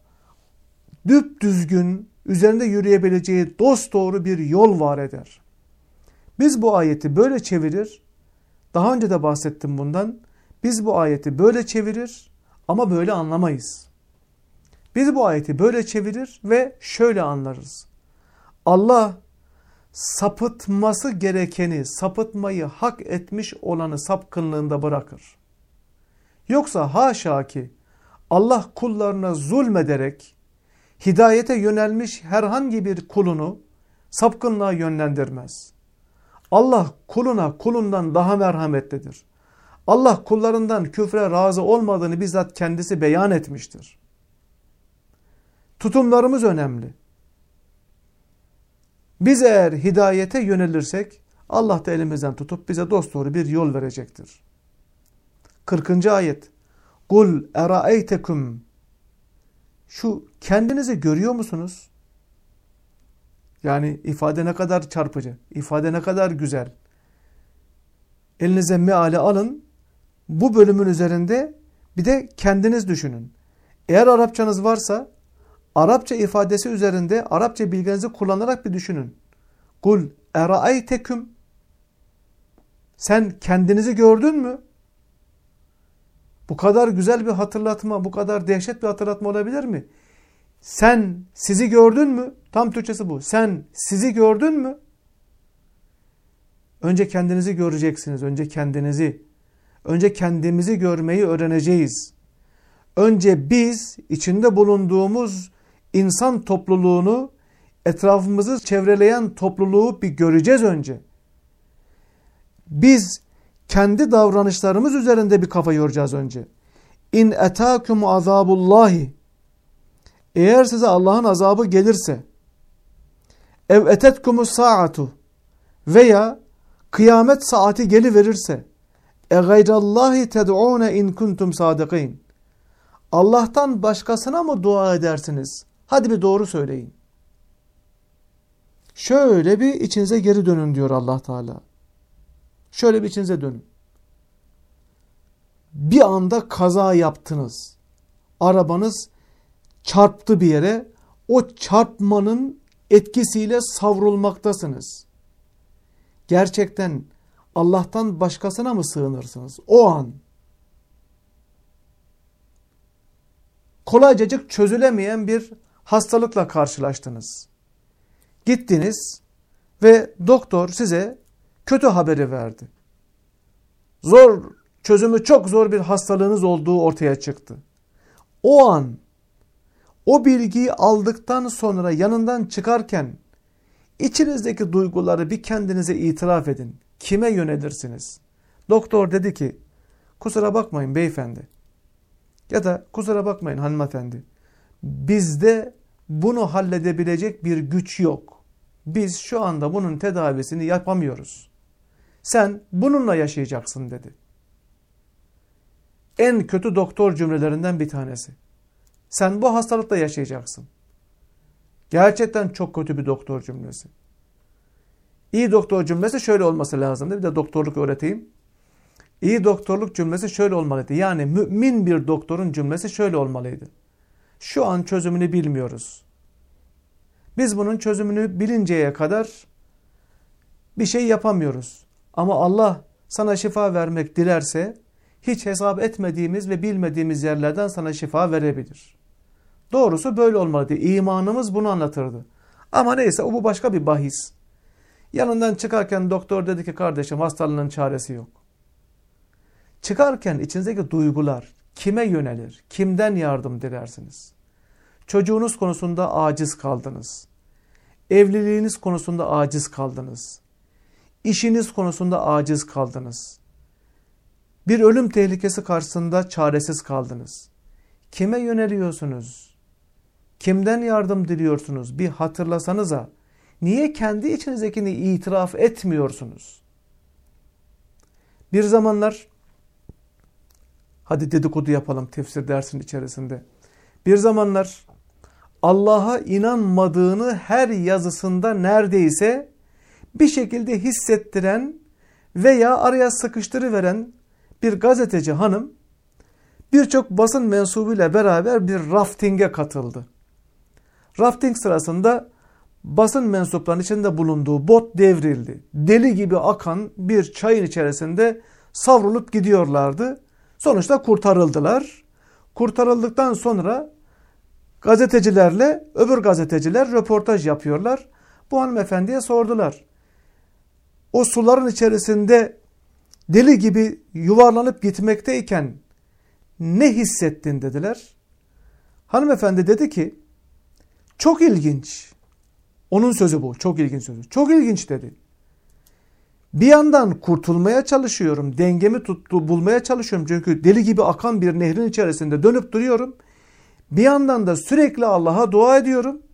düpdüzgün, üzerinde yürüyebileceği dosdoğru bir yol var eder. Biz bu ayeti böyle çevirir, daha önce de bahsettim bundan, biz bu ayeti böyle çevirir ama böyle anlamayız. Biz bu ayeti böyle çevirir ve şöyle anlarız. Allah sapıtması gerekeni, sapıtmayı hak etmiş olanı sapkınlığında bırakır. Yoksa haşa ki Allah kullarına zulmederek hidayete yönelmiş herhangi bir kulunu sapkınlığa yönlendirmez. Allah kulundan daha merhametlidir. Allah kullarından küfre razı olmadığını bizzat kendisi beyan etmiştir. Tutumlarımız önemli. Biz eğer hidayete yönelirsek Allah da elimizden tutup bize dosdoğru bir yol verecektir. 40. ayet. Kul eraeytekum. Şu kendinizi görüyor musunuz? Yani ifade ne kadar çarpıcı, ifade ne kadar güzel. Elinize meali alın. Bu bölümün üzerinde bir de kendiniz düşünün. Eğer Arapçanız varsa Arapça ifadesi üzerinde Arapça bilginizi kullanarak bir düşünün. Kul eraeyteküm. Sen kendinizi gördün mü? Bu kadar güzel bir hatırlatma, bu kadar dehşet bir hatırlatma olabilir mi? Sen sizi gördün mü? Tam Türkçesi bu. Sen sizi gördün mü? Önce kendinizi göreceksiniz. Önce kendimizi görmeyi öğreneceğiz. Önce biz içinde bulunduğumuz insan topluluğunu, etrafımızı çevreleyen topluluğu bir göreceğiz önce. Biz kendi davranışlarımız üzerinde bir kafa yoracağız önce. İn etâkum azabullahi. Eğer size Allah'ın azabı gelirse, ev etetkumus saatu, veya kıyamet saati geliverirse, e gayrallahi ted'ûne in kuntum sadikin. Allah'tan başkasına mı dua edersiniz? Hadi bir doğru söyleyin. Şöyle bir içinize geri dönün diyor Allah Teala. Şöyle bir içinize dönün. Bir anda kaza yaptınız. Arabanız çarptı bir yere. O çarpmanın etkisiyle savrulmaktasınız. Gerçekten Allah'tan başkasına mı sığınırsınız? O an kolaycacık çözülemeyen bir hastalıkla karşılaştınız. Gittiniz ve doktor size kötü haberi verdi. Çözümü çok zor bir hastalığınız olduğu ortaya çıktı. O an o bilgiyi aldıktan sonra yanından çıkarken içinizdeki duyguları bir kendinize itiraf edin. Kime yönelirsiniz? Doktor dedi ki, kusura bakmayın beyefendi ya da kusura bakmayın hanımefendi. Bizde bunu halledebilecek bir güç yok. Biz şu anda bunun tedavisini yapamıyoruz. Sen bununla yaşayacaksın dedi. En kötü doktor cümlelerinden bir tanesi. Sen bu hastalıkla yaşayacaksın. Gerçekten çok kötü bir doktor cümlesi. İyi doktor cümlesi şöyle olması lazımdı. Bir de doktorluk öğreteyim. İyi doktorluk cümlesi şöyle olmalıydı. Yani mümin bir doktorun cümlesi şöyle olmalıydı. Şu an çözümünü bilmiyoruz. Biz bunun çözümünü bilinceye kadar bir şey yapamıyoruz. Ama Allah sana şifa vermek dilerse hiç hesap etmediğimiz ve bilmediğimiz yerlerden sana şifa verebilir. Doğrusu böyle olmalıydı. İmanımız bunu anlatırdı. Ama neyse bu başka bir bahis. Yanından çıkarken doktor dedi ki kardeşim hastalığının çaresi yok. Çıkarken içinizdeki duygular kime yönelir? Kimden yardım dilersiniz? Çocuğunuz konusunda aciz kaldınız. Evliliğiniz konusunda aciz kaldınız. İşiniz konusunda aciz kaldınız. Bir ölüm tehlikesi karşısında çaresiz kaldınız. Kime yöneliyorsunuz? Kimden yardım diliyorsunuz? Bir hatırlasanıza. Niye kendi içinizdekini itiraf etmiyorsunuz? Bir zamanlar, hadi dedikodu yapalım tefsir dersinin içerisinde. Bir zamanlar Allah'a inanmadığını her yazısında neredeyse bir şekilde hissettiren veya araya sıkıştırıveren bir gazeteci hanım birçok basın mensubuyla beraber bir raftinge katıldı. Rafting sırasında basın mensuplarının içinde bulunduğu bot devrildi. Deli gibi akan bir çayın içerisinde savrulup gidiyorlardı. Sonuçta kurtarıldılar. Kurtarıldıktan sonra gazetecilerle öbür gazeteciler röportaj yapıyorlar. Bu hanımefendiye sordular. O suların içerisinde deli gibi yuvarlanıp gitmekteyken ne hissettin dediler. Hanımefendi dedi ki çok ilginç. Onun sözü bu. Çok ilginç sözü. Çok ilginç dedi. Bir yandan kurtulmaya çalışıyorum. Dengemi bulmaya çalışıyorum. Çünkü deli gibi akan bir nehrin içerisinde dönüp duruyorum. Bir yandan da sürekli Allah'a dua ediyorum.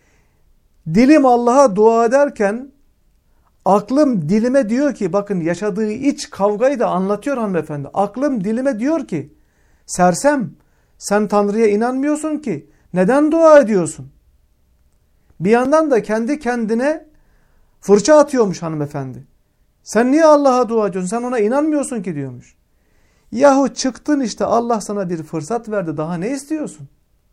Dilim Allah'a dua ederken aklım dilime diyor ki bakın yaşadığı iç kavgayı da anlatıyor hanımefendi. Aklım dilime diyor ki sersem sen Tanrı'ya inanmıyorsun ki neden dua ediyorsun? Bir yandan da kendi kendine fırça atıyormuş hanımefendi. Sen niye Allah'a dua ediyorsun? Sen ona inanmıyorsun ki diyormuş. Yahu çıktın işte Allah sana bir fırsat verdi. Daha ne istiyorsun?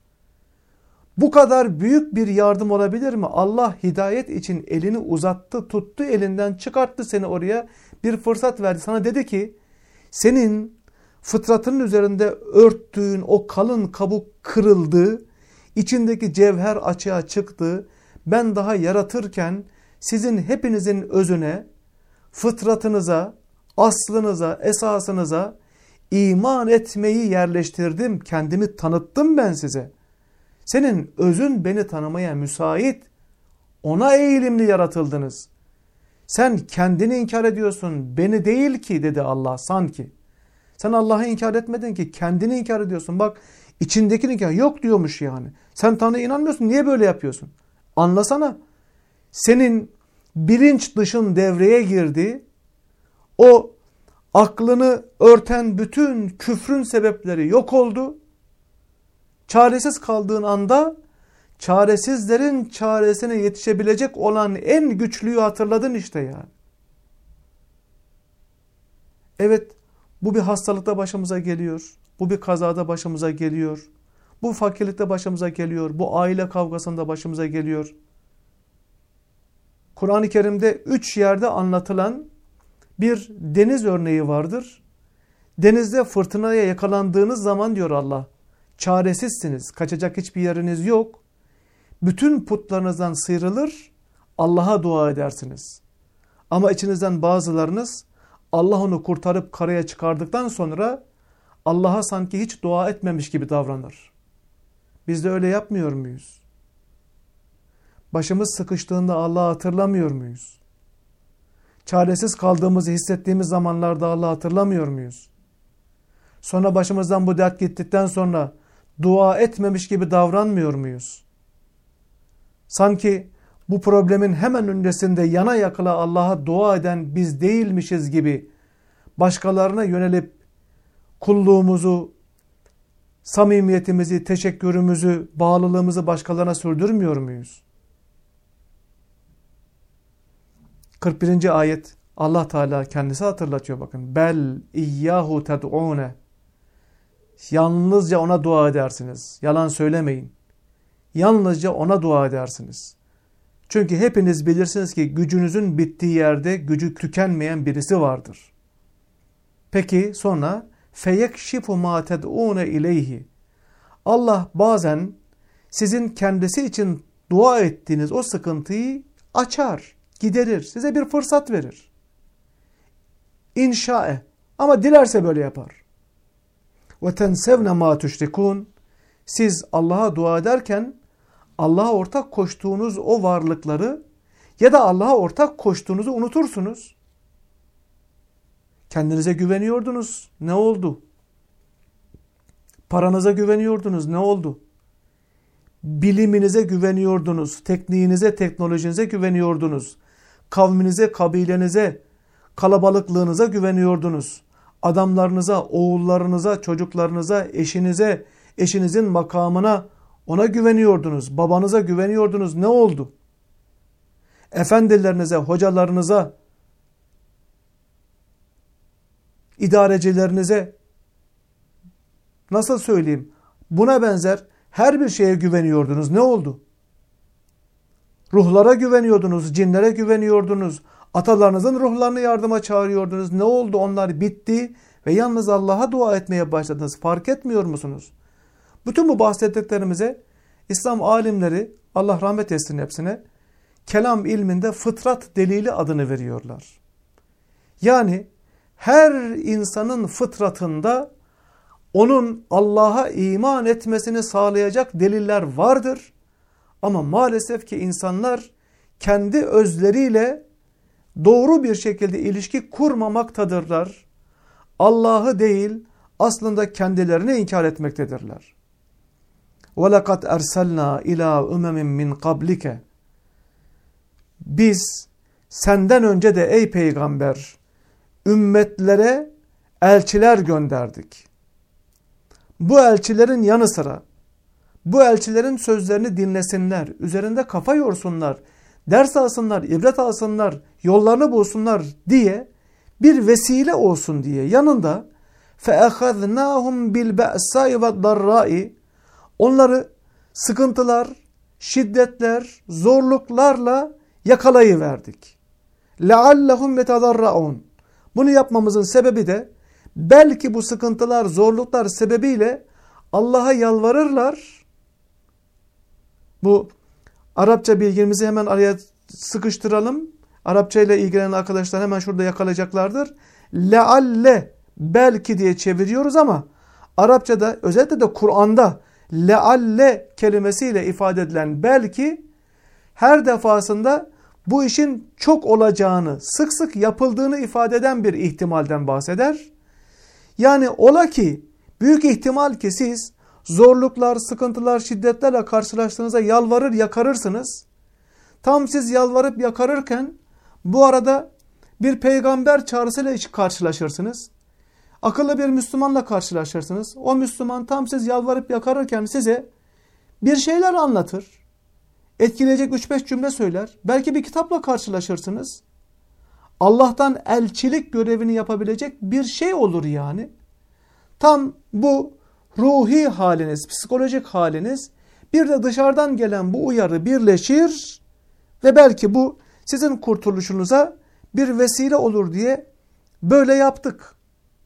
Bu kadar büyük bir yardım olabilir mi? Allah hidayet için elini uzattı, tuttu elinden, çıkarttı seni oraya. Bir fırsat verdi. Sana dedi ki senin fıtratının üzerinde örttüğün o kalın kabuk kırıldı. İçindeki cevher açığa çıktı. Ben daha yaratırken sizin hepinizin özüne, fıtratınıza, aslınıza, esasınıza iman etmeyi yerleştirdim. Kendimi tanıttım ben size. Senin özün beni tanımaya müsait. Ona eğilimli yaratıldınız. Sen kendini inkar ediyorsun. Beni değil ki dedi Allah sanki. Sen Allah'ı inkar etmedin ki kendini inkar ediyorsun. Bak içindekini inkar yok diyormuş yani. Sen Tanrı'ya inanmıyorsun. Niye böyle yapıyorsun? Anlasana. Senin bilinç dışın devreye girdi. O aklını örten bütün küfrün sebepleri yok oldu. Çaresiz kaldığın anda çaresizlerin çaresine yetişebilecek olan en güçlüyü hatırladın işte yani. Evet, bu bir hastalıkta başımıza geliyor. Bu bir kazada başımıza geliyor. Bu fakirlikte başımıza geliyor. Bu aile kavgasında başımıza geliyor. Kur'an-ı Kerim'de 3 yerde anlatılan bir deniz örneği vardır. Denizde fırtınaya yakalandığınız zaman diyor Allah, çaresizsiniz, kaçacak hiçbir yeriniz yok. Bütün putlarınızdan sıyrılır, Allah'a dua edersiniz. Ama içinizden bazılarınız Allah onu kurtarıp karaya çıkardıktan sonra Allah'a sanki hiç dua etmemiş gibi davranır. Biz de öyle yapmıyor muyuz? Başımız sıkıştığında Allah'ı hatırlamıyor muyuz? Çaresiz kaldığımızı hissettiğimiz zamanlarda Allah'ı hatırlamıyor muyuz? Sonra başımızdan bu dert gittikten sonra dua etmemiş gibi davranmıyor muyuz? Sanki bu problemin hemen öncesinde yana yakıla Allah'a dua eden biz değilmişiz gibi başkalarına yönelip kulluğumuzu, samimiyetimizi, teşekkürümüzü, bağlılığımızı başkalarına sürdürmüyor muyuz? 41. ayet Allah Teala kendisi hatırlatıyor bakın. Bel iyyahu ted'une. Yalnızca ona dua edersiniz. Yalan söylemeyin. Yalnızca ona dua edersiniz. Çünkü hepiniz bilirsiniz ki gücünüzün bittiği yerde gücü tükenmeyen birisi vardır. Peki sonra feyekşifu ma ted'une ileyhi. Allah bazen sizin kendisi için dua ettiğiniz o sıkıntıyı açar, giderir, size bir fırsat verir. İnşa'e. Ama dilerse böyle yapar. Ve tensevne ma tüşrikun. Siz Allah'a dua ederken Allah'a ortak koştuğunuz o varlıkları ya da Allah'a ortak koştuğunuzu unutursunuz. Kendinize güveniyordunuz. Ne oldu? Paranıza güveniyordunuz. Ne oldu? Biliminize güveniyordunuz. Tekniğinize, teknolojinize güveniyordunuz. Kavminize, kabilenize, kalabalıklığınıza güveniyordunuz. Adamlarınıza, oğullarınıza, çocuklarınıza, eşinize, eşinizin makamına, ona güveniyordunuz. Babanıza güveniyordunuz. Ne oldu? Efendilerinize, hocalarınıza, idarecilerinize, nasıl söyleyeyim? Buna benzer her bir şeye güveniyordunuz. Ne oldu? Ruhlara güveniyordunuz, cinlere güveniyordunuz. Atalarınızın ruhlarını yardıma çağırıyordunuz. Ne oldu? Onlar bitti ve yalnız Allah'a dua etmeye başladınız. Fark etmiyor musunuz? Bütün bu bahsettiklerimize İslam alimleri, Allah rahmet etsin hepsine, kelam ilminde fıtrat delili adını veriyorlar. Yani her insanın fıtratında onun Allah'a iman etmesini sağlayacak deliller vardır. Ama maalesef ki insanlar kendi özleriyle doğru bir şekilde ilişki kurmamaktadırlar. Allah'ı değil, aslında kendilerini inkar etmektedirler. وَلَقَدْ اَرْسَلْنَا اِلَى اُمَمٍ مِّنْ قَبْلِكَ. Biz senden önce de ey peygamber ümmetlere elçiler gönderdik. Bu elçilerin yanı sıra bu elçilerin sözlerini dinlesinler, üzerinde kafa yorsunlar, ders alsınlar, ibret alsınlar, yollarını bulsunlar diye bir vesile olsun diye yanında فَاَخَذْنَاهُمْ بِالْبَأْسَاءِ وَالضَّرَّاءِ. Onları sıkıntılar, şiddetler, zorluklarla yakalayıverdik. لَعَلَّهُمْ يَتَضَرَّعُونَ. Bunu yapmamızın sebebi de belki bu sıkıntılar, zorluklar sebebiyle Allah'a yalvarırlar. Bu Arapça bilgimizi hemen araya sıkıştıralım. Arapça ile ilgilenen arkadaşlar hemen şurada yakalayacaklardır. Lealle, belki diye çeviriyoruz ama Arapçada özellikle de Kur'an'da lealle kelimesiyle ifade edilen belki her defasında bu işin çok olacağını, sık sık yapıldığını ifade eden bir ihtimalden bahseder. Yani ola ki, büyük ihtimal ki siz zorluklar, sıkıntılar, şiddetlerle karşılaştığınızda yalvarır, yakarırsınız. Tam siz yalvarıp yakarırken bu arada bir peygamber çağrısıyla karşılaşırsınız. Akıllı bir Müslümanla karşılaşırsınız. O Müslüman tam siz yalvarıp yakarırken size bir şeyler anlatır. Etkileyecek 3-5 cümle söyler. Belki bir kitapla karşılaşırsınız. Allah'tan elçilik görevini yapabilecek bir şey olur yani. Tam bu ruhi haliniz, psikolojik haliniz, bir de dışarıdan gelen bu uyarı birleşir ve belki bu sizin kurtuluşunuza bir vesile olur diye böyle yaptık.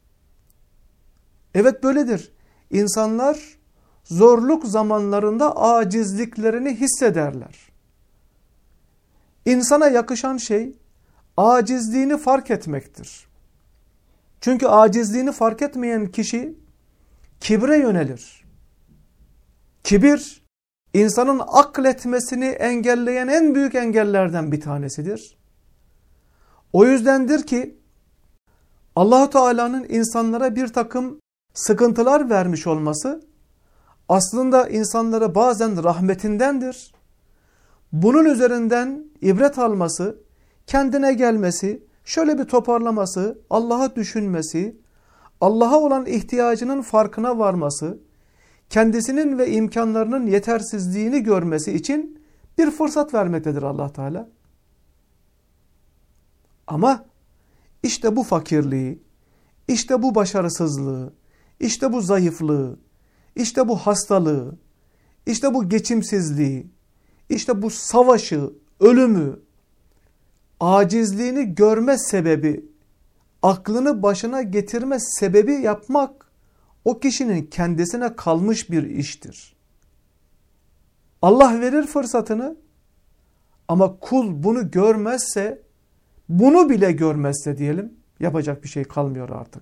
Evet, böyledir. İnsanlar zorluk zamanlarında acizliklerini hissederler. İnsana yakışan şey acizliğini fark etmektir. Çünkü acizliğini fark etmeyen kişi kibre yönelir. Kibir, insanın akletmesini engelleyen en büyük engellerden bir tanesidir. O yüzdendir ki Allah-u Teala'nın insanlara bir takım sıkıntılar vermiş olması aslında insanlara bazen rahmetindendir. Bunun üzerinden ibret alması, kendine gelmesi, şöyle bir toparlaması, Allah'a düşünmesi, Allah'a olan ihtiyacının farkına varması, kendisinin ve imkanlarının yetersizliğini görmesi için bir fırsat vermektedir Allah Teala. Ama işte bu fakirliği, işte bu başarısızlığı, işte bu zayıflığı, işte bu hastalığı, işte bu geçimsizliği, işte bu savaşı, ölümü, acizliğini görme sebebi, aklını başına getirme sebebi yapmak o kişinin kendisine kalmış bir iştir. Allah verir fırsatını ama kul bunu görmezse, bunu bile görmezse diyelim, yapacak bir şey kalmıyor artık.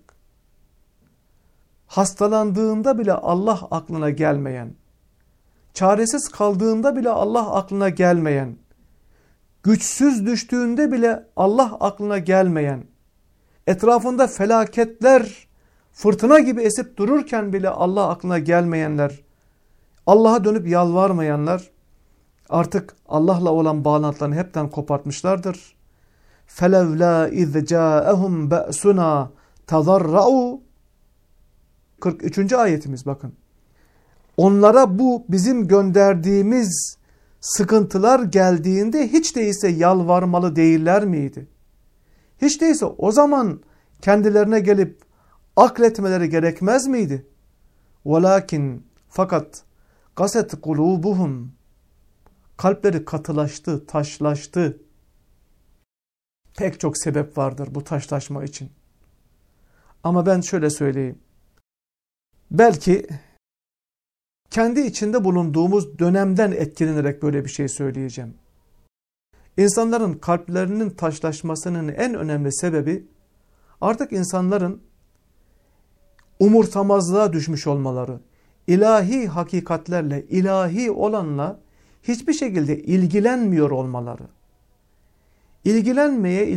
Hastalandığında bile Allah aklına gelmeyen, çaresiz kaldığında bile Allah aklına gelmeyen, güçsüz düştüğünde bile Allah aklına gelmeyen, etrafında felaketler fırtına gibi esip dururken bile Allah aklına gelmeyenler, Allah'a dönüp yalvarmayanlar artık Allah'la olan bağlantılarını hepten kopartmışlardır. فَلَوْلَا اِذْ جَاءَهُمْ بَأْسُنَا تَضَرَّعُوا 43. ayetimiz bakın. Onlara bu bizim gönderdiğimiz sıkıntılar geldiğinde hiç değilse yalvarmalı değiller miydi? Hiç değilse o zaman kendilerine gelip akletmeleri gerekmez miydi? وَلَكِنْ fakat قَسَتْ قُلُوبُهُمْ kalpleri katılaştı, taşlaştı. Pek çok sebep vardır bu taşlaşma için. Ama ben şöyle söyleyeyim. Belki kendi içinde bulunduğumuz dönemden etkilenerek böyle bir şey söyleyeceğim. İnsanların kalplerinin taşlaşmasının en önemli sebebi artık insanların umursamazlığa düşmüş olmaları, ilahi hakikatlerle, ilahi olanla hiçbir şekilde ilgilenmiyor olmaları. İlgilenmeye,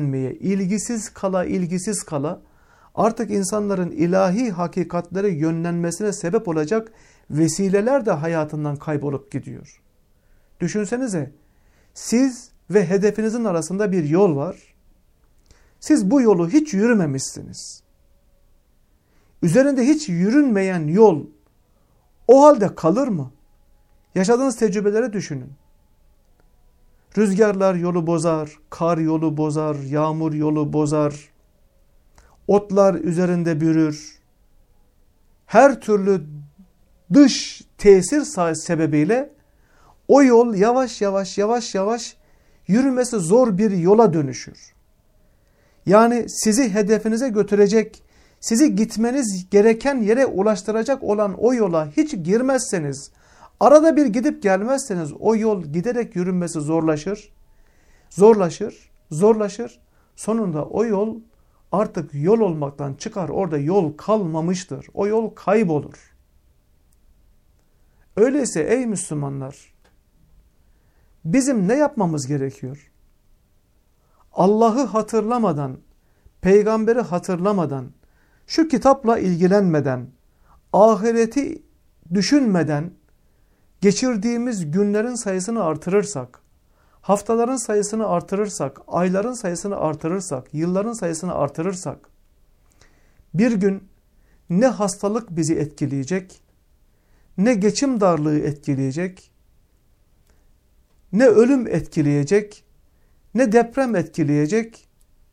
ilgisiz kala artık insanların ilahi hakikatlere yönlenmesine sebep olacak vesileler de hayatından kaybolup gidiyor. Düşünsenize, siz ve hedefinizin arasında bir yol var. Siz bu yolu hiç yürümemişsiniz. Üzerinde hiç yürünmeyen yol o halde kalır mı? Yaşadığınız tecrübeleri düşünün. Rüzgarlar yolu bozar, kar yolu bozar, yağmur yolu bozar. Otlar üzerinde bürür. Her türlü dış tesir sebebiyle o yol yavaş yavaş yürümesi zor bir yola dönüşür. Yani sizi hedefinize götürecek, sizi gitmeniz gereken yere ulaştıracak olan o yola hiç girmezseniz, arada bir gidip gelmezseniz o yol giderek yürünmesi zorlaşır. Sonunda o yol artık yol olmaktan çıkar, orada yol kalmamıştır. O yol kaybolur. Öyleyse ey Müslümanlar, bizim ne yapmamız gerekiyor? Allah'ı hatırlamadan, peygamberi hatırlamadan, şu kitapla ilgilenmeden, ahireti düşünmeden geçirdiğimiz günlerin sayısını artırırsak, haftaların sayısını artırırsak, ayların sayısını artırırsak, yılların sayısını artırırsak, bir gün ne hastalık bizi etkileyecek, ne geçim darlığı etkileyecek, ne ölüm etkileyecek, ne deprem etkileyecek,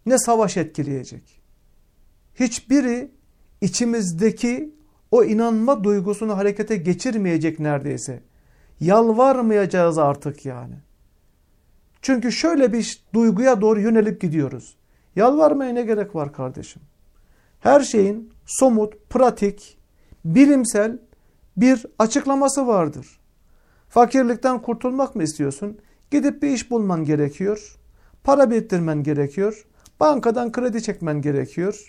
ne savaş etkileyecek. Hiçbiri içimizdeki o inanma duygusunu harekete geçirmeyecek neredeyse. Yalvarmayacağız artık yani. Çünkü şöyle bir duyguya doğru yönelip gidiyoruz. Yalvarmaya ne gerek var kardeşim? Her şeyin somut, pratik, bilimsel bir açıklaması vardır. Fakirlikten kurtulmak mı istiyorsun? Gidip bir iş bulman gerekiyor. Para biriktirmen gerekiyor. Bankadan kredi çekmen gerekiyor.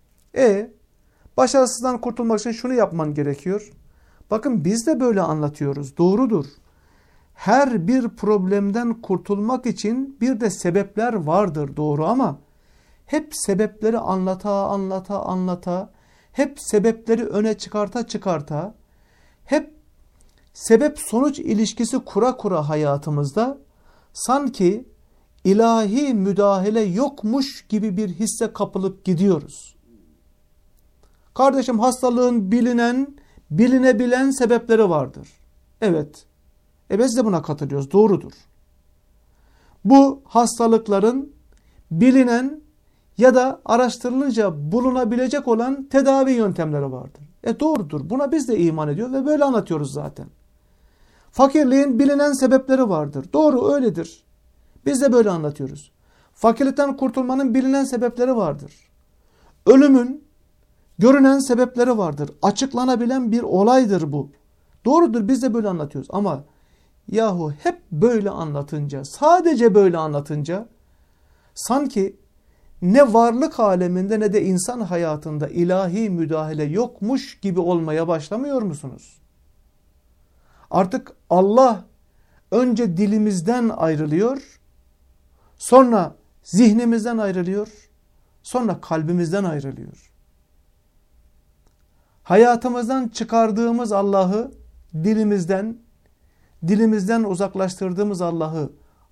Başarısızdan kurtulmak için şunu yapman gerekiyor. Bakın biz de böyle anlatıyoruz. Doğrudur. Her bir problemden kurtulmak için bir de sebepler vardır, doğru, ama hep sebepleri anlata, hep sebepleri öne çıkarta, hep sebep sonuç ilişkisi kura hayatımızda sanki ilahi müdahale yokmuş gibi bir hisse kapılıp gidiyoruz. Kardeşim, hastalığın bilinebilen sebepleri vardır. Evet. Biz de buna katılıyoruz. Doğrudur. Bu hastalıkların bilinen ya da araştırılınca bulunabilecek olan tedavi yöntemleri vardır. Doğrudur. Buna biz de iman ediyoruz ve böyle anlatıyoruz zaten. Fakirliğin bilinen sebepleri vardır. Doğru, öyledir. Biz de böyle anlatıyoruz. Fakirlikten kurtulmanın bilinen sebepleri vardır. Ölümün görünen sebepleri vardır. Açıklanabilen bir olaydır bu. Doğrudur, biz de böyle anlatıyoruz ama yahu hep böyle anlatınca, sadece böyle anlatınca sanki ne varlık aleminde ne de insan hayatında ilahi müdahale yokmuş gibi olmaya başlamıyor musunuz? Artık Allah önce dilimizden ayrılıyor, sonra zihnimizden ayrılıyor, sonra kalbimizden ayrılıyor. Hayatımızdan çıkardığımız Allah'ı dilimizden uzaklaştırdığımız Allah'ı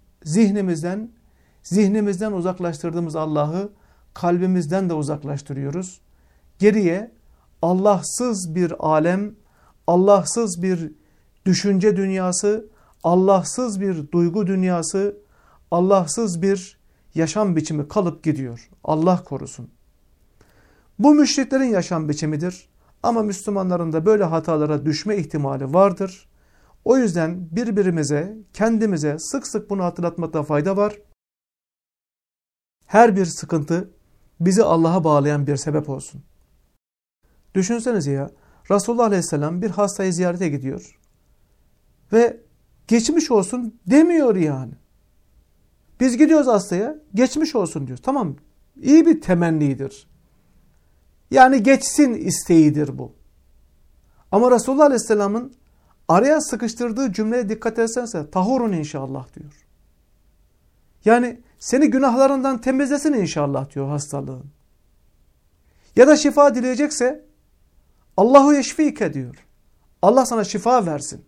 zihnimizden uzaklaştırdığımız Allah'ı kalbimizden de uzaklaştırıyoruz. Geriye Allahsız bir alem, Allahsız bir düşünce dünyası, Allahsız bir duygu dünyası, Allahsız bir yaşam biçimi kalıp gidiyor. Allah korusun. Bu müşriklerin yaşam biçimidir. Ama Müslümanların da böyle hatalara düşme ihtimali vardır. O yüzden birbirimize, kendimize sık sık bunu hatırlatmakta fayda var. Her bir sıkıntı bizi Allah'a bağlayan bir sebep olsun. Düşünsenize ya, Resulullah Aleyhisselam bir hastayı ziyarete gidiyor ve geçmiş olsun demiyor yani. Biz gidiyoruz hastaya, geçmiş olsun diyoruz. Tamam, iyi bir temennidir. Yani geçsin isteğidir bu. Ama Resulullah Aleyhisselam'ın araya sıkıştırdığı cümleye dikkat etsenize, tahurun inşallah diyor. Yani seni günahlarından temizlesin inşallah diyor hastalığın. Ya da şifa dileyecekse Allahu yeşfike diyor. Allah sana şifa versin.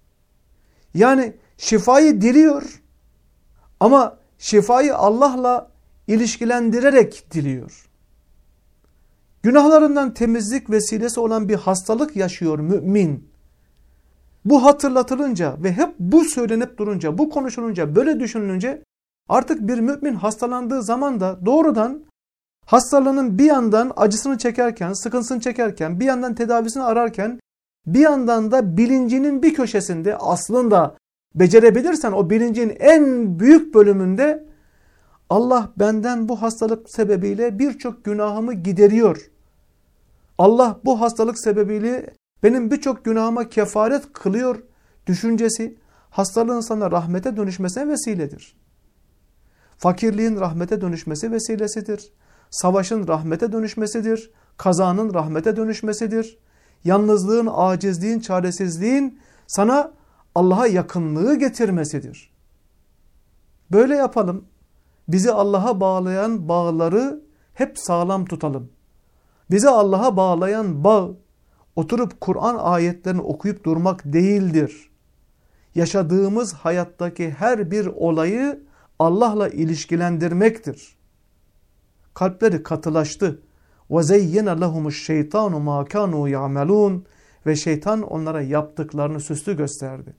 Yani şifayı diliyor ama şifayı Allah'la ilişkilendirerek diliyor. Günahlarından temizlik vesilesi olan bir hastalık yaşıyor mümin. Bu hatırlatılınca ve hep bu söylenip durunca, bu konuşulunca, böyle düşünülünce artık bir mümin hastalandığı zaman da doğrudan hastalığının bir yandan acısını çekerken, sıkıntısını çekerken, bir yandan tedavisini ararken, bir yandan da bilincinin bir köşesinde aslında becerebilirsen o bilincin en büyük bölümünde Allah benden bu hastalık sebebiyle birçok günahımı gideriyor. Allah bu hastalık sebebiyle benim birçok günahıma kefaret kılıyor düşüncesi hastalığın sana rahmete dönüşmesine vesiledir. Fakirliğin rahmete dönüşmesi vesilesidir. Savaşın rahmete dönüşmesidir. Kazanın rahmete dönüşmesidir. Yalnızlığın, acizliğin, çaresizliğin sana Allah'a yakınlığı getirmesidir. Böyle yapalım. Bizi Allah'a bağlayan bağları hep sağlam tutalım. Bizi Allah'a bağlayan bağ, oturup Kur'an ayetlerini okuyup durmak değildir. Yaşadığımız hayattaki her bir olayı Allah'la ilişkilendirmektir. Kalpleri katılaştı. وَزَيَّنَ لَهُمُ الشَّيْطَانُ مَا كَانُوا يَعْمَلُونَ Ve şeytan onlara yaptıklarını süslü gösterdi.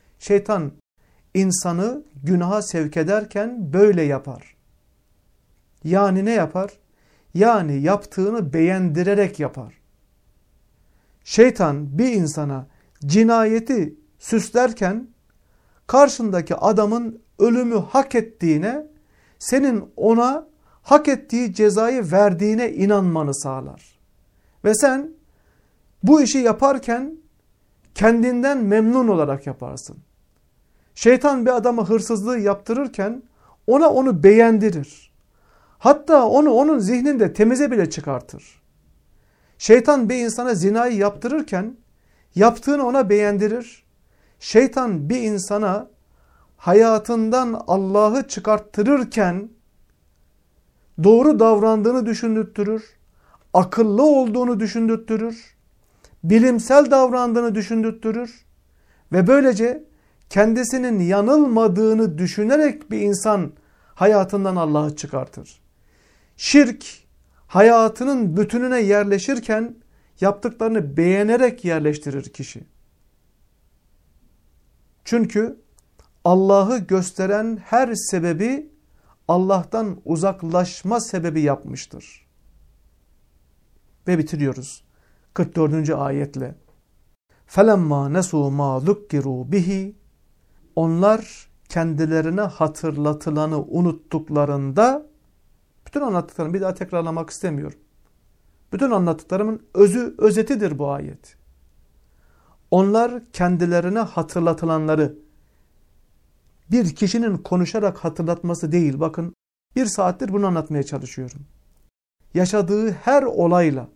Şeytan insanı günaha sevk ederken böyle yapar. Yani ne yapar? Yani yaptığını beğendirerek yapar. Şeytan bir insana cinayeti süslerken karşındaki adamın ölümü hak ettiğine, senin ona hak ettiği cezayı verdiğine inanmanı sağlar. Ve sen bu işi yaparken kendinden memnun olarak yaparsın. Şeytan bir adama hırsızlığı yaptırırken ona onu beğendirir. Hatta onu onun zihninde temize bile çıkartır. Şeytan bir insana zinayı yaptırırken yaptığını ona beğendirir. Şeytan bir insana hayatından Allah'ı çıkarttırırken doğru davrandığını düşündürtürür, akıllı olduğunu düşündürtürür, bilimsel davrandığını düşündürtürür ve böylece kendisinin yanılmadığını düşünerek bir insan hayatından Allah'ı çıkartır. Şirk hayatının bütününe yerleşirken yaptıklarını beğenerek yerleştirir kişi. Çünkü Allah'ı gösteren her sebebi Allah'tan uzaklaşma sebebi yapmıştır. Ve bitiriyoruz 44. ayetle. فَلَمَّا نَسُوا مَا ذُكِّرُوا بِهِ Onlar kendilerine hatırlatılanı unuttuklarında, bütün anlattıklarımı bir daha tekrarlamak istemiyorum. Bütün anlattıklarımın özetidir bu ayet. Onlar kendilerine hatırlatılanları, bir kişinin konuşarak hatırlatması değil, bakın 1 saattir bunu anlatmaya çalışıyorum. Yaşadığı her olayla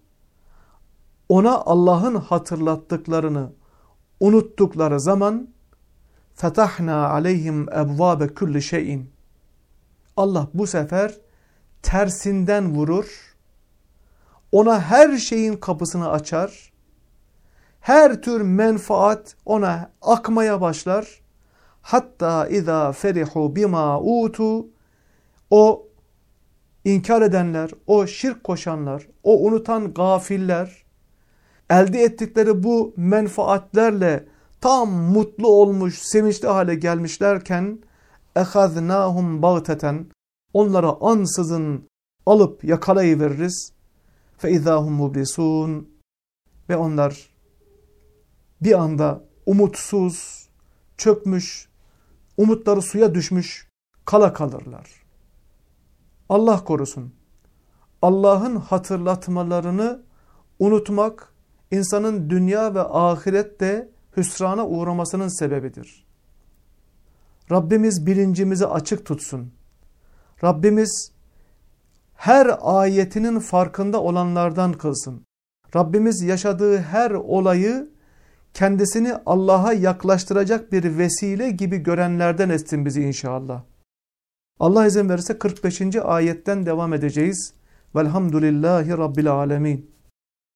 ona Allah'ın hatırlattıklarını unuttukları zaman فَتَحْنَا عَلَيْهِمْ اَبْوَابَ كُلِّ شَيْءٍ Allah bu sefer tersinden vurur, ona her şeyin kapısını açar, her tür menfaat ona akmaya başlar. Hatta اِذَا فَرِحُوا بِمَا اُوتُوا O inkar edenler, o şirk koşanlar, o unutan gafiller, elde ettikleri bu menfaatlerle tam mutlu olmuş, sevinçli hale gelmişlerken اَخَذْنَاهُمْ بَغْتَةً Onlara ansızın alıp yakalayıveririz. فَاِذَا هُمْ مُبْلِسُونَ Ve onlar bir anda umutsuz, çökmüş, umutları suya düşmüş kala kalırlar. Allah korusun. Allah'ın hatırlatmalarını unutmak, insanın dünya ve ahirette hüsrana uğramasının sebebidir. Rabbimiz bilincimizi açık tutsun. Rabbimiz her ayetinin farkında olanlardan kılsın. Rabbimiz yaşadığı her olayı kendisini Allah'a yaklaştıracak bir vesile gibi görenlerden etsin bizi inşallah. Allah izin verirse 45. ayetten devam edeceğiz. Velhamdülillahi Rabbil alemin.